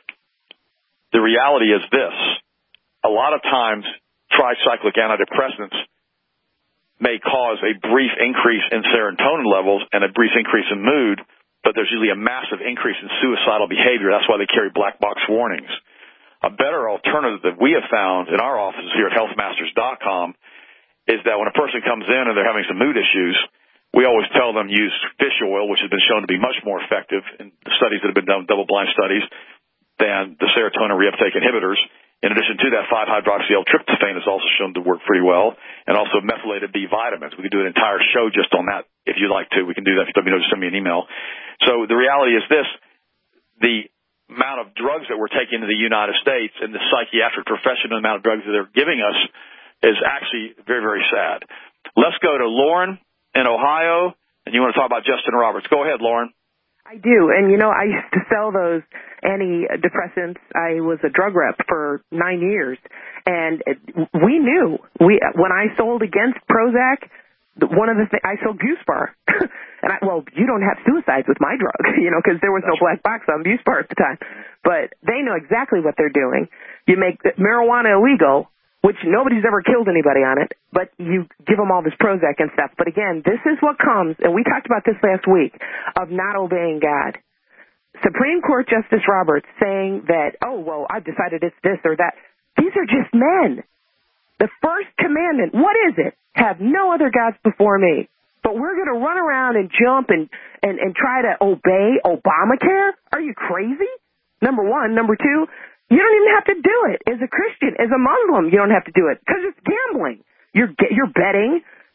the reality is this. A lot of times, tricyclic antidepressants may cause a brief increase in serotonin levels and a brief increase in mood, but there's usually a massive increase in suicidal behavior. That's why they carry black box warnings. A better alternative that we have found in our offices here at health masters dot com is that when a person comes in and they're having some mood issues, we always tell them use fish oil, which has been shown to be much more effective in the studies that have been done, double-blind studies, than the serotonin reuptake inhibitors. In addition to that, five hydroxy L-tryptophan is also shown to work pretty well, and also methylated B vitamins. We could do an entire show just on that if you'd like to. We can do that. If you let me know, just send me an email. So the reality is this. The amount of drugs that we're taking to the United States and the psychiatric profession and the amount of drugs that they're giving us is actually very, very sad. Let's go to Lauren in Ohio, and you want to talk about Justin Roberts. Go ahead, Lauren. I do, and you know, I used to sell those antidepressants. I was a drug rep for nine years, and it, we knew we when I sold against Prozac, one of the things I sold Buspar, and I, well, you don't have suicides with my drug, you know, because there was no black box on Buspar at the time, but they know exactly what they're doing. You make marijuana illegal, which nobody's ever killed anybody on it, but you give them all this Prozac and stuff. But again, this is what comes, and we talked about this last week, of not obeying God. Supreme Court Justice Roberts saying that, oh, well, I've decided it's this or that. These are just men. The first commandment, what is it? Have no other gods before me. But we're going to run around and jump and, and, and try to obey Obamacare? Are you crazy? Number one. Number two, you don't even have to do it. As a Christian, as a Muslim, you don't have to do it because it's gambling. You're you're betting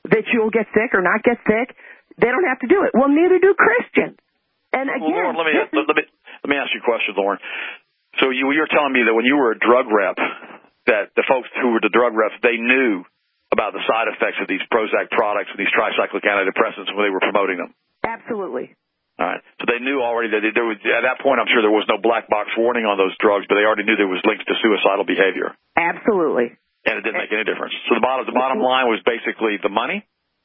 that you'll get sick or not get sick, they don't have to do it. Well, neither do Christians. And again, well, Lauren, let me, let, let me let me ask you a question, Lauren. So you you're telling me that when you were a drug rep, that the folks who were the drug reps, they knew about the side effects of these Prozac products and these tricyclic antidepressants when they were promoting them? Absolutely. All right. So they knew already that there was, at that point, I'm sure there was no black box warning on those drugs, but they already knew there was links to suicidal behavior. Absolutely. And it didn't make any difference. So the bottom, the bottom line was basically the money?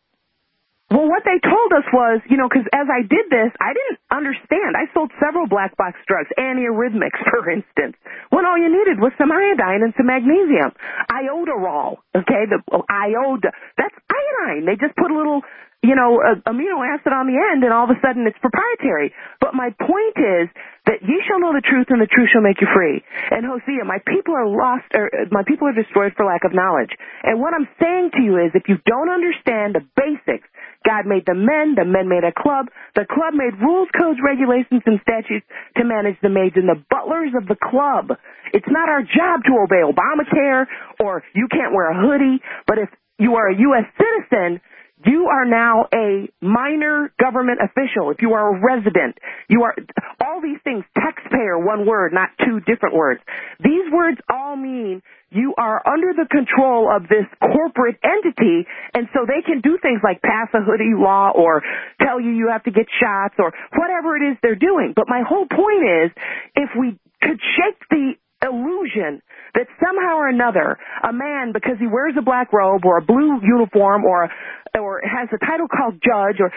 Well, what they told us was, you know, because as I did this, I didn't understand. I sold several black box drugs, antiarrhythmics, for instance, when all you needed was some iodine and some magnesium. Iodarol, okay, the oh, iod, that's iodine. They just put a little, you know, uh, amino acid on the end, and all of a sudden it's proprietary. But my point is that ye shall know the truth, and the truth shall make you free. And Hosea, my people are lost, or my people are destroyed for lack of knowledge. And what I'm saying to you is, if you don't understand the basics, God made the men, the men made a club, the club made rules, codes, regulations, and statutes to manage the maids and the butlers of the club. It's not our job to obey Obamacare, or you can't wear a hoodie, but if you are a U S citizen, you are now a minor government official. If you are a resident, you are all these things, taxpayer, one word, not two different words. These words all mean you are under the control of this corporate entity, and so they can do things like pass a hoodie law or tell you you have to get shots or whatever it is they're doing. But my whole point is, if we could shake the illusion that somehow or another a man, because he wears a black robe or a blue uniform or or has a title called judge, or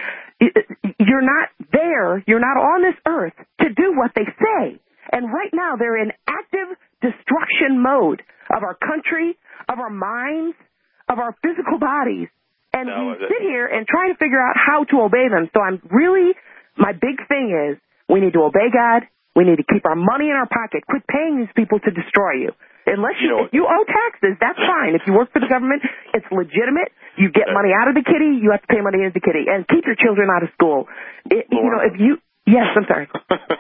you're not there, you're not on this earth to do what they say. And right now they're in active destruction mode of our country, of our minds, of our physical bodies. And no, we sit here and try to figure out how to obey them. So I'm really, my big thing is we need to obey God. We need to keep our money in our pocket. Quit paying these people to destroy you. Unless you, you know, if you owe taxes, that's fine. If you work for the government, it's legitimate. You get money out of the kitty, you have to pay money into the kitty. And keep your children out of school. It, you know, if you... Yes, I'm sorry.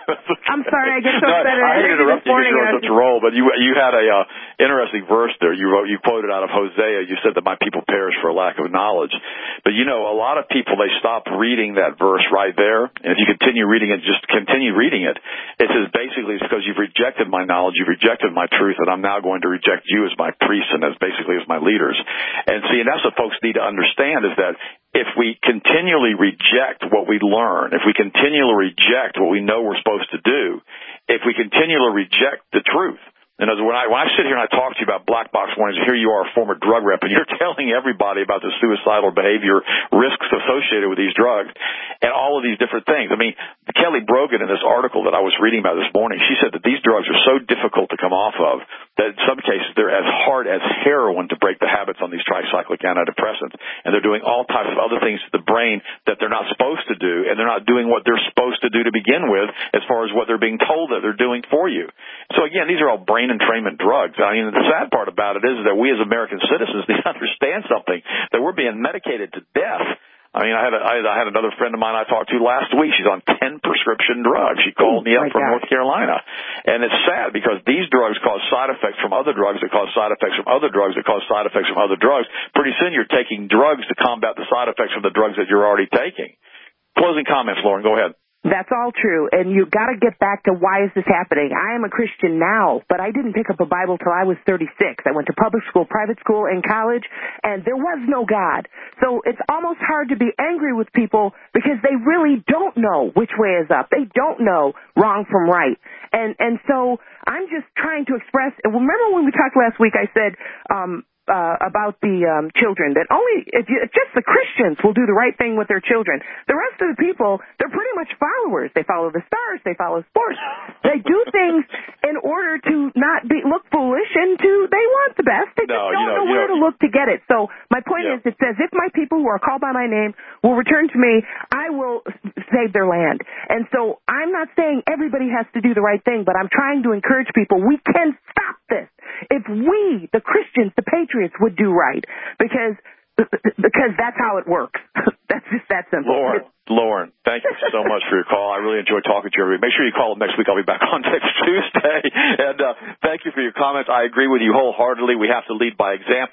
I'm sorry, I get so no, upset. I hate to interrupt you because you're on such a roll, but you you had a uh, interesting verse there. You wrote, you quoted out of Hosea. You said that my people perish for a lack of knowledge. But you know, a lot of people, they stop reading that verse right there. And if you continue reading it, just continue reading it. It says basically it's because you've rejected my knowledge, you've rejected my truth, and I'm now going to reject you as my priests and as basically as my leaders. And see, and that's what folks need to understand is that if we continually reject what we learn, if we continually reject what we know we're supposed to do, if we continually reject the truth, and as when I when I sit here and I talk to you about black box warnings, here you are, a former drug rep, and you're telling everybody about the suicidal behavior risks associated with these drugs and all of these different things. I mean, Kelly Brogan in this article that I was reading about this morning, she said that these drugs are so difficult to come off of that in some cases they're as hard as heroin to break the habits on these tricyclic antidepressants, and they're doing all types of other things to the brain that they're not supposed to do, and they're not doing what they're supposed to do to begin with as far as what they're being told that they're doing for you. So again, these are all brain entrainment drugs. I mean, the sad part about it is that we as American citizens need to understand something, that we're being medicated to death. I mean, I had, a, I had I had another friend of mine I talked to last week. She's on ten prescription drugs. She called me up from North Carolina. And it's sad because these drugs cause side effects from other drugs that cause side effects from other drugs that cause side effects from other drugs. Pretty soon you're taking drugs to combat the side effects from the drugs that you're already taking. Closing comments, Lauren. Go ahead. That's all true, and you got to get back to why is this happening. I am a Christian now, but I didn't pick up a Bible till I was thirty-six. I went to public school, private school, and college, and there was no God. So it's almost hard to be angry with people because they really don't know which way is up. They don't know wrong from right. And and so I'm just trying to express, and remember when we talked last week, I said, um, Uh, about the um, children, that only if you, just the Christians will do the right thing with their children. The rest of the people, they're pretty much followers. They follow the stars. They follow sports. They do things in order to not be look foolish and to they want the best. They just no, don't you know, know you where know, to look to get it. So my point yeah. is, it says, if my people who are called by my name will return to me, I will save their land. And so I'm not saying everybody has to do the right thing, but I'm trying to encourage people. We can stop this if we, the Christians, the patriots, would do right, because because that's how it works. That's just that simple. Lauren, Lauren, thank you so much for your call. I really enjoyed talking to you. Make sure you call next week. I'll be back on next Tuesday. And uh, thank you for your comments. I agree with you wholeheartedly. We have to lead by example.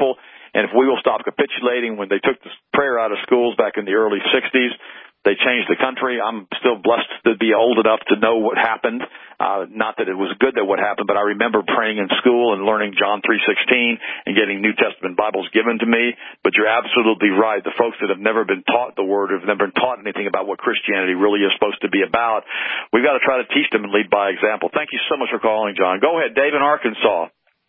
And if we will stop capitulating, when they took this prayer out of schools back in the early sixties, they changed the country. I'm still blessed to be old enough to know what happened. Uh, not that it was good that what happened, but I remember praying in school and learning John three sixteen and getting New Testament Bibles given to me. But you're absolutely right. The folks that have never been taught the Word, have never been taught anything about what Christianity really is supposed to be about, we've got to try to teach them and lead by example. Thank you so much for calling, John. Go ahead, Dave in Arkansas.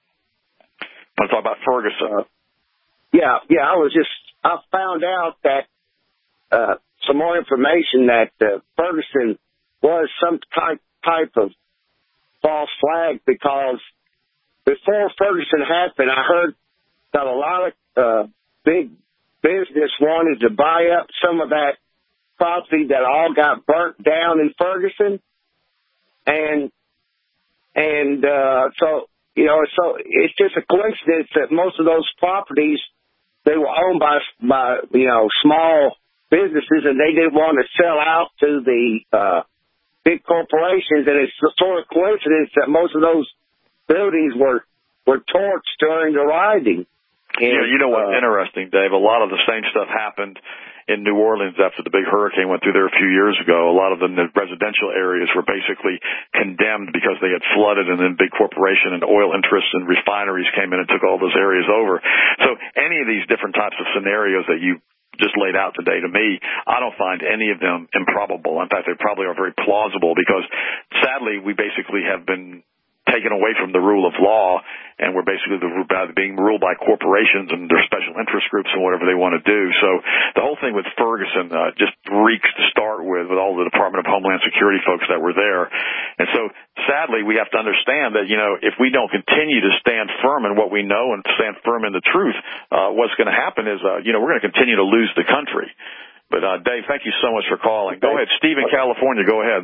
I want to talk about Ferguson. Uh, yeah, yeah. I was just, I found out that, uh, some more information that uh, Ferguson was some type type of false flag, because before Ferguson happened, I heard that a lot of uh, big business wanted to buy up some of that property that all got burnt down in Ferguson, and and uh, so you know, so it's just a coincidence that most of those properties, they were owned by by you know small businesses, and they didn't want to sell out to the uh, big corporations. And it's a sort of coincidence that most of those buildings were were torched during the rioting. And, yeah, you know what's uh, interesting, Dave? A lot of the same stuff happened in New Orleans after the big hurricane went through there a few years ago. A lot of the residential areas were basically condemned because they had flooded, and then big corporation and oil interests and refineries came in and took all those areas over. So any of these different types of scenarios that you just laid out today, to me, I don't find any of them improbable. In fact, they probably are very plausible, because sadly we basically have been taken away from the rule of law, and we're basically the, being ruled by corporations and their special interest groups and whatever they want to do. So the whole thing with Ferguson uh, just reeks to start with, with all the Department of Homeland Security folks that were there. And so sadly, we have to understand that, you know, if we don't continue to stand firm in what we know and stand firm in the truth, uh, what's going to happen is, uh, you know, we're going to continue to lose the country. But, uh, Dave, thank you so much for calling. Go ahead. Steve in California, go ahead.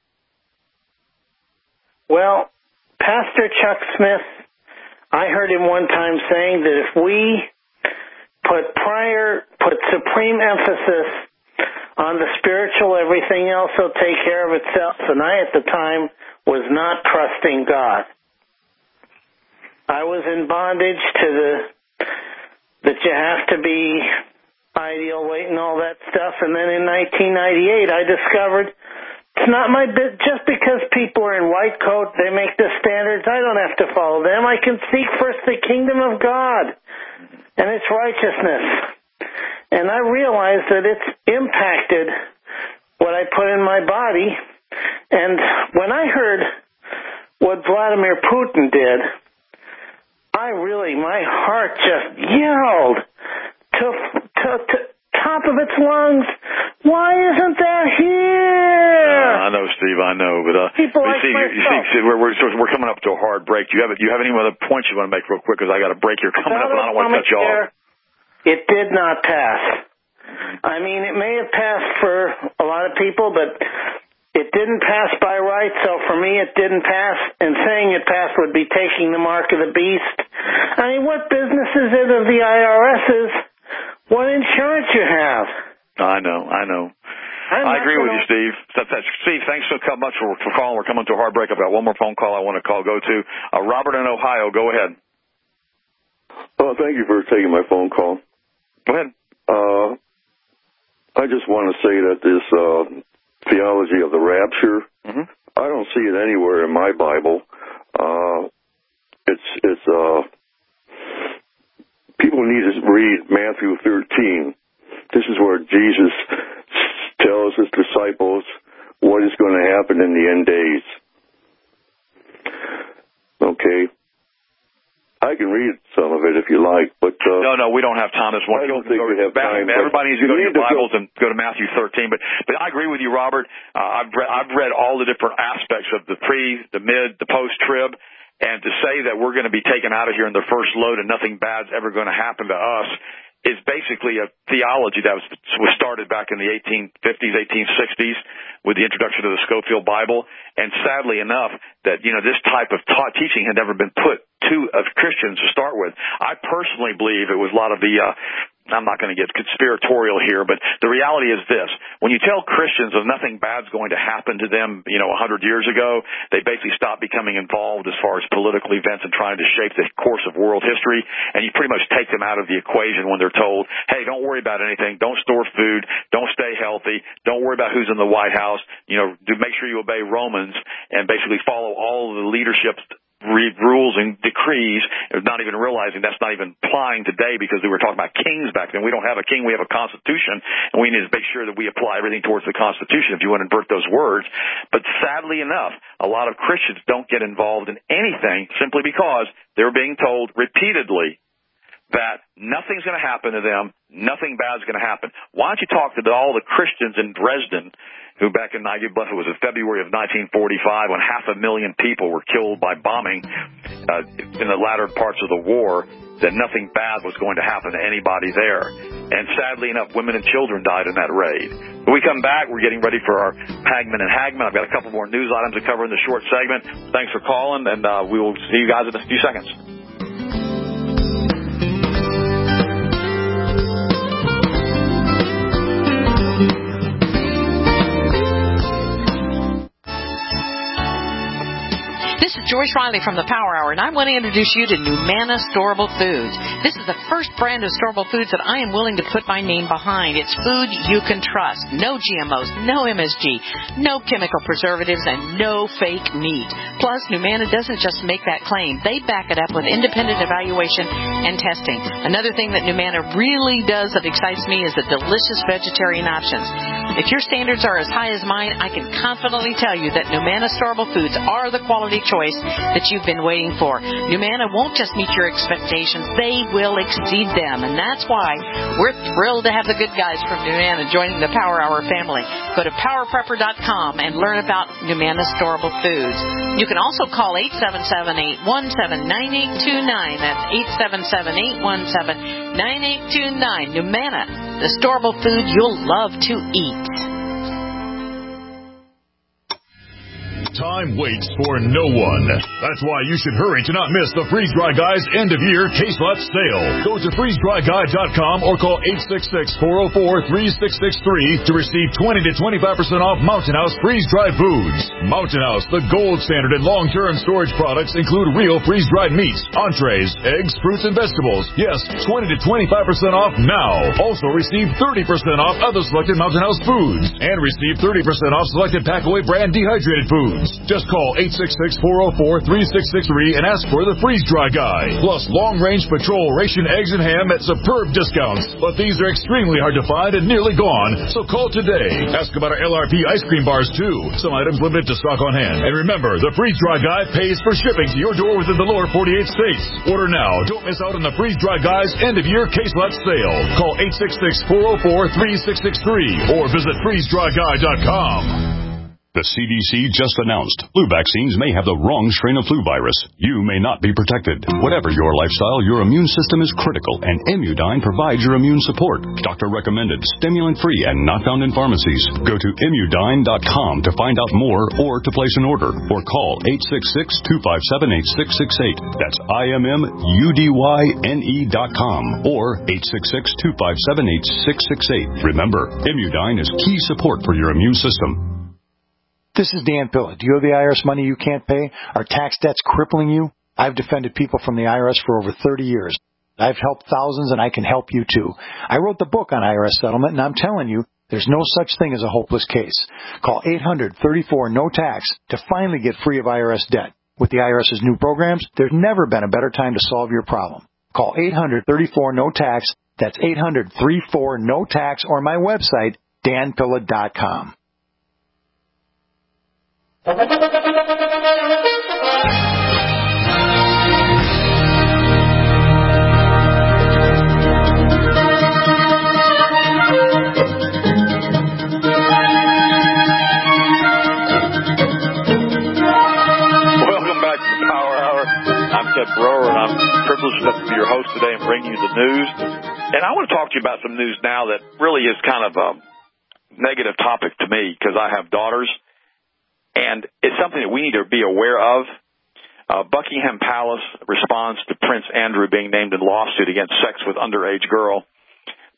Well, Pastor Chuck Smith, I heard him one time saying that if we put prior, put supreme emphasis on the spiritual, everything else will take care of itself. And I, at the time, was not trusting God. I was in bondage to the, that you have to be ideal weight and all that stuff. And then in nineteen ninety-eight, I discovered it's not my bit. Just because people are in white coat, they make the standards, I don't have to follow them. I can seek first the kingdom of God and its righteousness. And I realized that it's impacted what I put in my body. And when I heard what Vladimir Putin did, I really, my heart just yelled to, to, to top of its lungs, why isn't that here? Uh, I know, Steve, I know, but uh, people you like see, myself. You see, see, we're, we're we're coming up to a hard break. Do you have do you have any other points you want to make real quick? Because I got a break here coming up, and I don't want to cut you off. It did not pass. I mean, it may have passed for a lot of people, but it didn't pass by right. So for me, it didn't pass. And saying it passed would be taking the mark of the beast. I mean, what business is it of the I R S's? What insurance you have? I know, I know. I'm I agree gonna... with you, Steve. That, that's, Steve, thanks so much for, for calling. We're coming to a hard break. I've got one more phone call I want to call. Go to uh, Robert in Ohio. Go ahead. Oh, thank you for taking my phone call. Go ahead. Uh, I just want to say that this uh, theology of the rapture, mm-hmm. I don't see it anywhere in my Bible. Uh, it's it's uh, people need to read Matthew thirteen. This is where Jesus tells his disciples what is going to happen in the end days. Okay. I can read some of it if you like, but... Uh, no, no, we don't have time this morning. I don't think we have time. Everybody needs to go to your to Bibles go. and go to Matthew thirteen. But but I agree with you, Robert. Uh, I've, read, I've read all the different aspects of the pre, the mid, the post-trib. And to say that we're going to be taken out of here in the first load and nothing bad's ever going to happen to us is basically a theology that was, was started back in the eighteen fifties, eighteen sixties with the introduction of the Scofield Bible. And sadly enough, that, you know, this type of taught teaching had never been put to of Christians to start with. I personally believe it was a lot of the uh, I'm not going to get conspiratorial here, but the reality is this. When you tell Christians that nothing bad's going to happen to them, you know, a hundred years ago, they basically stop becoming involved as far as political events and trying to shape the course of world history, and you pretty much take them out of the equation when they're told, hey, don't worry about anything, don't store food, don't stay healthy, don't worry about who's in the White House, you know, do make sure you obey Romans and basically follow all of the leadership's rules and decrees, not even realizing that's not even applying today because we were talking about kings back then. We don't have a king, we have a constitution, and we need to make sure that we apply everything towards the Constitution if you want to invert those words. But sadly enough, a lot of Christians don't get involved in anything simply because they're being told repeatedly that nothing's going to happen to them, nothing bad's going to happen. Why don't you talk to all the Christians in Dresden who back in, I believe it was in February of nineteen forty-five when half a million people were killed by bombing uh, in the latter parts of the war, that nothing bad was going to happen to anybody there. And sadly enough, women and children died in that raid. When we come back, we're getting ready for our Hagman and Hagman. I've got a couple more news items to cover in the short segment. Thanks for calling, and uh, we will see you guys in a few seconds. This is Joyce Riley from the Power Hour, and I want to introduce you to Numana Storable Foods. This is the first brand of storable foods that I am willing to put my name behind. It's food you can trust. No G M Os, no M S G, no chemical preservatives, and no fake meat. Plus, Numana doesn't just make that claim. They back it up with independent evaluation and testing. Another thing that Numana really does that excites me is the delicious vegetarian options. If your standards are as high as mine, I can confidently tell you that Numana Storable Foods are the quality choice that you've been waiting for. Numana won't just meet your expectations, they will exceed them. And that's why we're thrilled to have the good guys from Numana joining the Power Hour family. Go to power prepper dot com and learn about Numana Storable Foods. You can also call eight seven seven, eight one seven, nine eight two nine. That's eight seven seven, eight one seven, nine eight two nine. Numana, the storable food you'll love to eat. Time waits for no one. That's why you should hurry to not miss the Freeze Dry Guy's end-of-year case lot sale. Go to freeze dry guy dot com or call eight six six, four oh four, three six six three to receive twenty to twenty-five percent off Mountain House freeze-dried foods. Mountain House, the gold standard in long-term storage products, include real freeze-dried meats, entrees, eggs, fruits, and vegetables. Yes, twenty to twenty-five percent off now. Also receive thirty percent off other selected Mountain House foods and receive thirty percent off selected Packaway brand dehydrated foods. Just call eight six six, four oh four, three six six three and ask for the Freeze Dry Guy. Plus long-range patrol ration eggs and ham at superb discounts. But these are extremely hard to find and nearly gone, so call today. Ask about our L R P ice cream bars, too. Some items limited to stock on hand. And remember, the Freeze Dry Guy pays for shipping to your door within the lower forty-eight states. Order now. Don't miss out on the Freeze Dry Guy's end-of-year case lot sale. Call eight six six, four oh four, three six six three or visit freeze dry guy dot com. The C D C just announced flu vaccines may have the wrong strain of flu virus. You may not be protected. Whatever your lifestyle, your immune system is critical, and Immudyne provides your immune support. Doctor recommended, stimulant-free, and not found in pharmacies. Go to immudyne dot com to find out more or to place an order, or call eight six six, two five seven, eight six six eight. That's I M M U D Y N E dot com or eight six six, two five seven, eight six six eight. Remember, Immudyne is key support for your immune system. This is Dan Pilla. Do you have the I R S money you can't pay? Are tax debts crippling you? I've defended people from the I R S for over thirty years. I've helped thousands, and I can help you, too. I wrote the book on I R S settlement, and I'm telling you, there's no such thing as a hopeless case. Call eight hundred, thirty-four, no tax to finally get free of I R S debt. With the IRS's new programs, there's never been a better time to solve your problem. Call eight hundred, thirty-four, no tax. That's eight hundred, thirty-four, no tax, or my website, dan pilla dot com. Welcome back to the Power Hour. I'm Ted Broer, and I'm privileged enough to be your host today and bring you the news. And I want to talk to you about some news now that really is kind of a negative topic to me because I have daughters. And it's something that we need to be aware of. Uh, Buckingham Palace responds to Prince Andrew being named in lawsuit against sex with underage girl.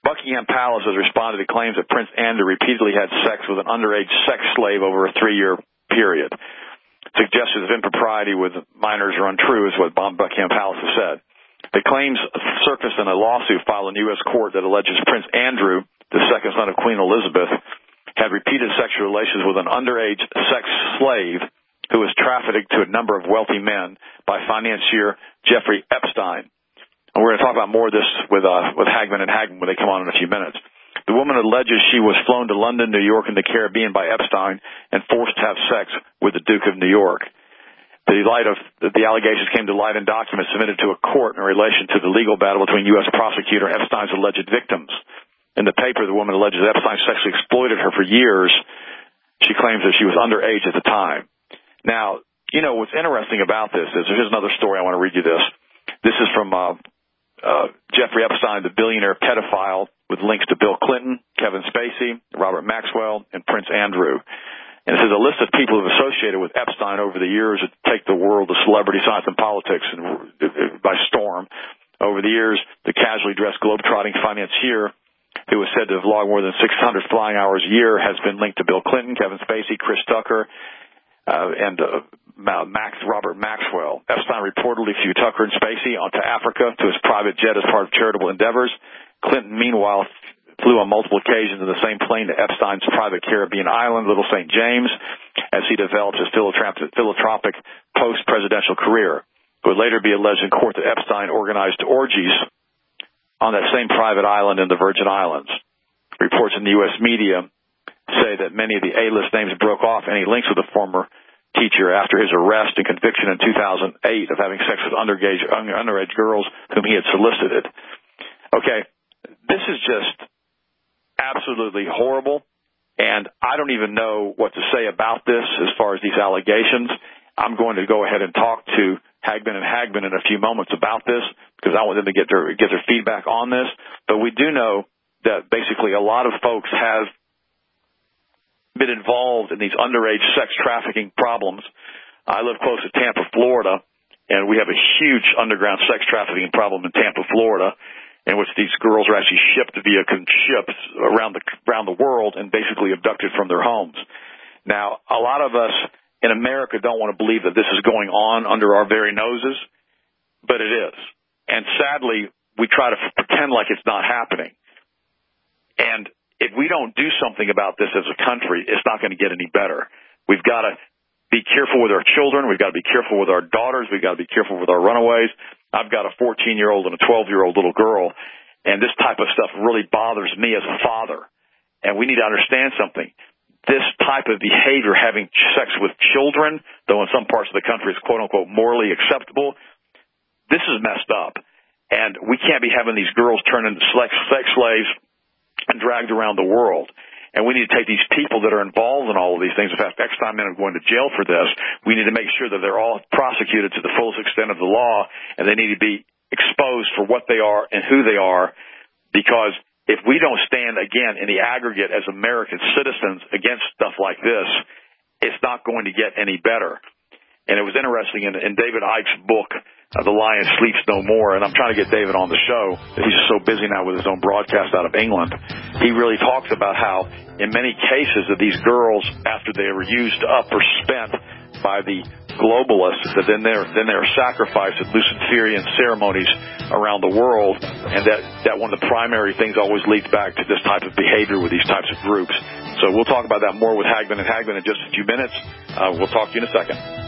Buckingham Palace has responded to claims that Prince Andrew repeatedly had sex with an underage sex slave over a three-year period. Suggestions of impropriety with minors are untrue, is what Buckingham Palace has said. The claims surfaced in a lawsuit filed in U S court that alleges Prince Andrew, the second son of Queen Elizabeth, had repeated sexual relations with an underage sex slave who was trafficked to a number of wealthy men by financier Jeffrey Epstein. And we're going to talk about more of this with uh, with Hagman and Hagman when they come on in a few minutes. The woman alleges she was flown to London, New York, and the Caribbean by Epstein and forced to have sex with the Duke of New York. The, light of, the allegations came to light in documents submitted to a court in relation to the legal battle between U S prosecutor and Epstein's alleged victims. In the paper, the woman alleges Epstein sexually exploited her for years. She claims that she was underage at the time. Now, you know, what's interesting about this is, here's another story. I want to read you this. This is from uh, uh, Jeffrey Epstein, the billionaire pedophile, with links to Bill Clinton, Kevin Spacey, Robert Maxwell, and Prince Andrew. And it says a list of people who have associated with Epstein over the years that take the world of celebrity science and politics and, by storm. Over the years, the casually dressed globetrotting financier who was said to have logged more than six hundred flying hours a year has been linked to Bill Clinton, Kevin Spacey, Chris Tucker, uh, and uh, Max, Robert Maxwell. Epstein reportedly flew Tucker and Spacey onto Africa to his private jet as part of charitable endeavors. Clinton, meanwhile, flew on multiple occasions in the same plane to Epstein's private Caribbean island, Little Saint James, as he developed his philanthropic post-presidential career. It would later be alleged in court that Epstein organized orgies on that same private island in the Virgin Islands. Reports in the U S media say that many of the A-list names broke off any links with the former teacher after his arrest and conviction in two thousand eight of having sex with underage, underage girls whom he had solicited. Okay, this is just absolutely horrible, and I don't even know what to say about this as far as these allegations. I'm going to go ahead and talk to Hagman and Hagman in a few moments about this because I want them to get their get their feedback on this. But we do know that basically a lot of folks have been involved in these underage sex trafficking problems. I live close to Tampa, Florida, and we have a huge underground sex trafficking problem in Tampa, Florida, in which these girls are actually shipped via ships around the around the world and basically abducted from their homes. Now, a lot of us in America don't want to believe that this is going on under our very noses, but it is. And sadly, we try to pretend like it's not happening. And if we don't do something about this as a country, it's not going to get any better. We've got to be careful with our children. We've got to be careful with our daughters. We've got to be careful with our runaways. I've got a fourteen-year-old and a twelve-year-old little girl, and this type of stuff really bothers me as a father. And we need to understand something. This type of behavior, having sex with children, though in some parts of the country it's quote-unquote morally acceptable, this is messed up. And we can't be having these girls turn into sex slaves and dragged around the world. And we need to take these people that are involved in all of these things. In fact, Epstein men are going to jail for this. We need to make sure that they're all prosecuted to the fullest extent of the law, and they need to be exposed for what they are and who they are, because if we don't stand, again, in the aggregate as American citizens against stuff like this, it's not going to get any better. And it was interesting in, in David Icke's book, Uh, The Lion Sleeps No More, and I'm trying to get David on the show. He's just so busy now with his own broadcast out of England. He really talks about how, in many cases, that these girls, after they were used up or spent by the globalists, that then they're then they're sacrificed at Luciferian ceremonies around the world, and that that one of the primary things always leads back to this type of behavior with these types of groups. So we'll talk about that more with Hagman and Hagman in just a few minutes. Uh, we'll talk to you in a second.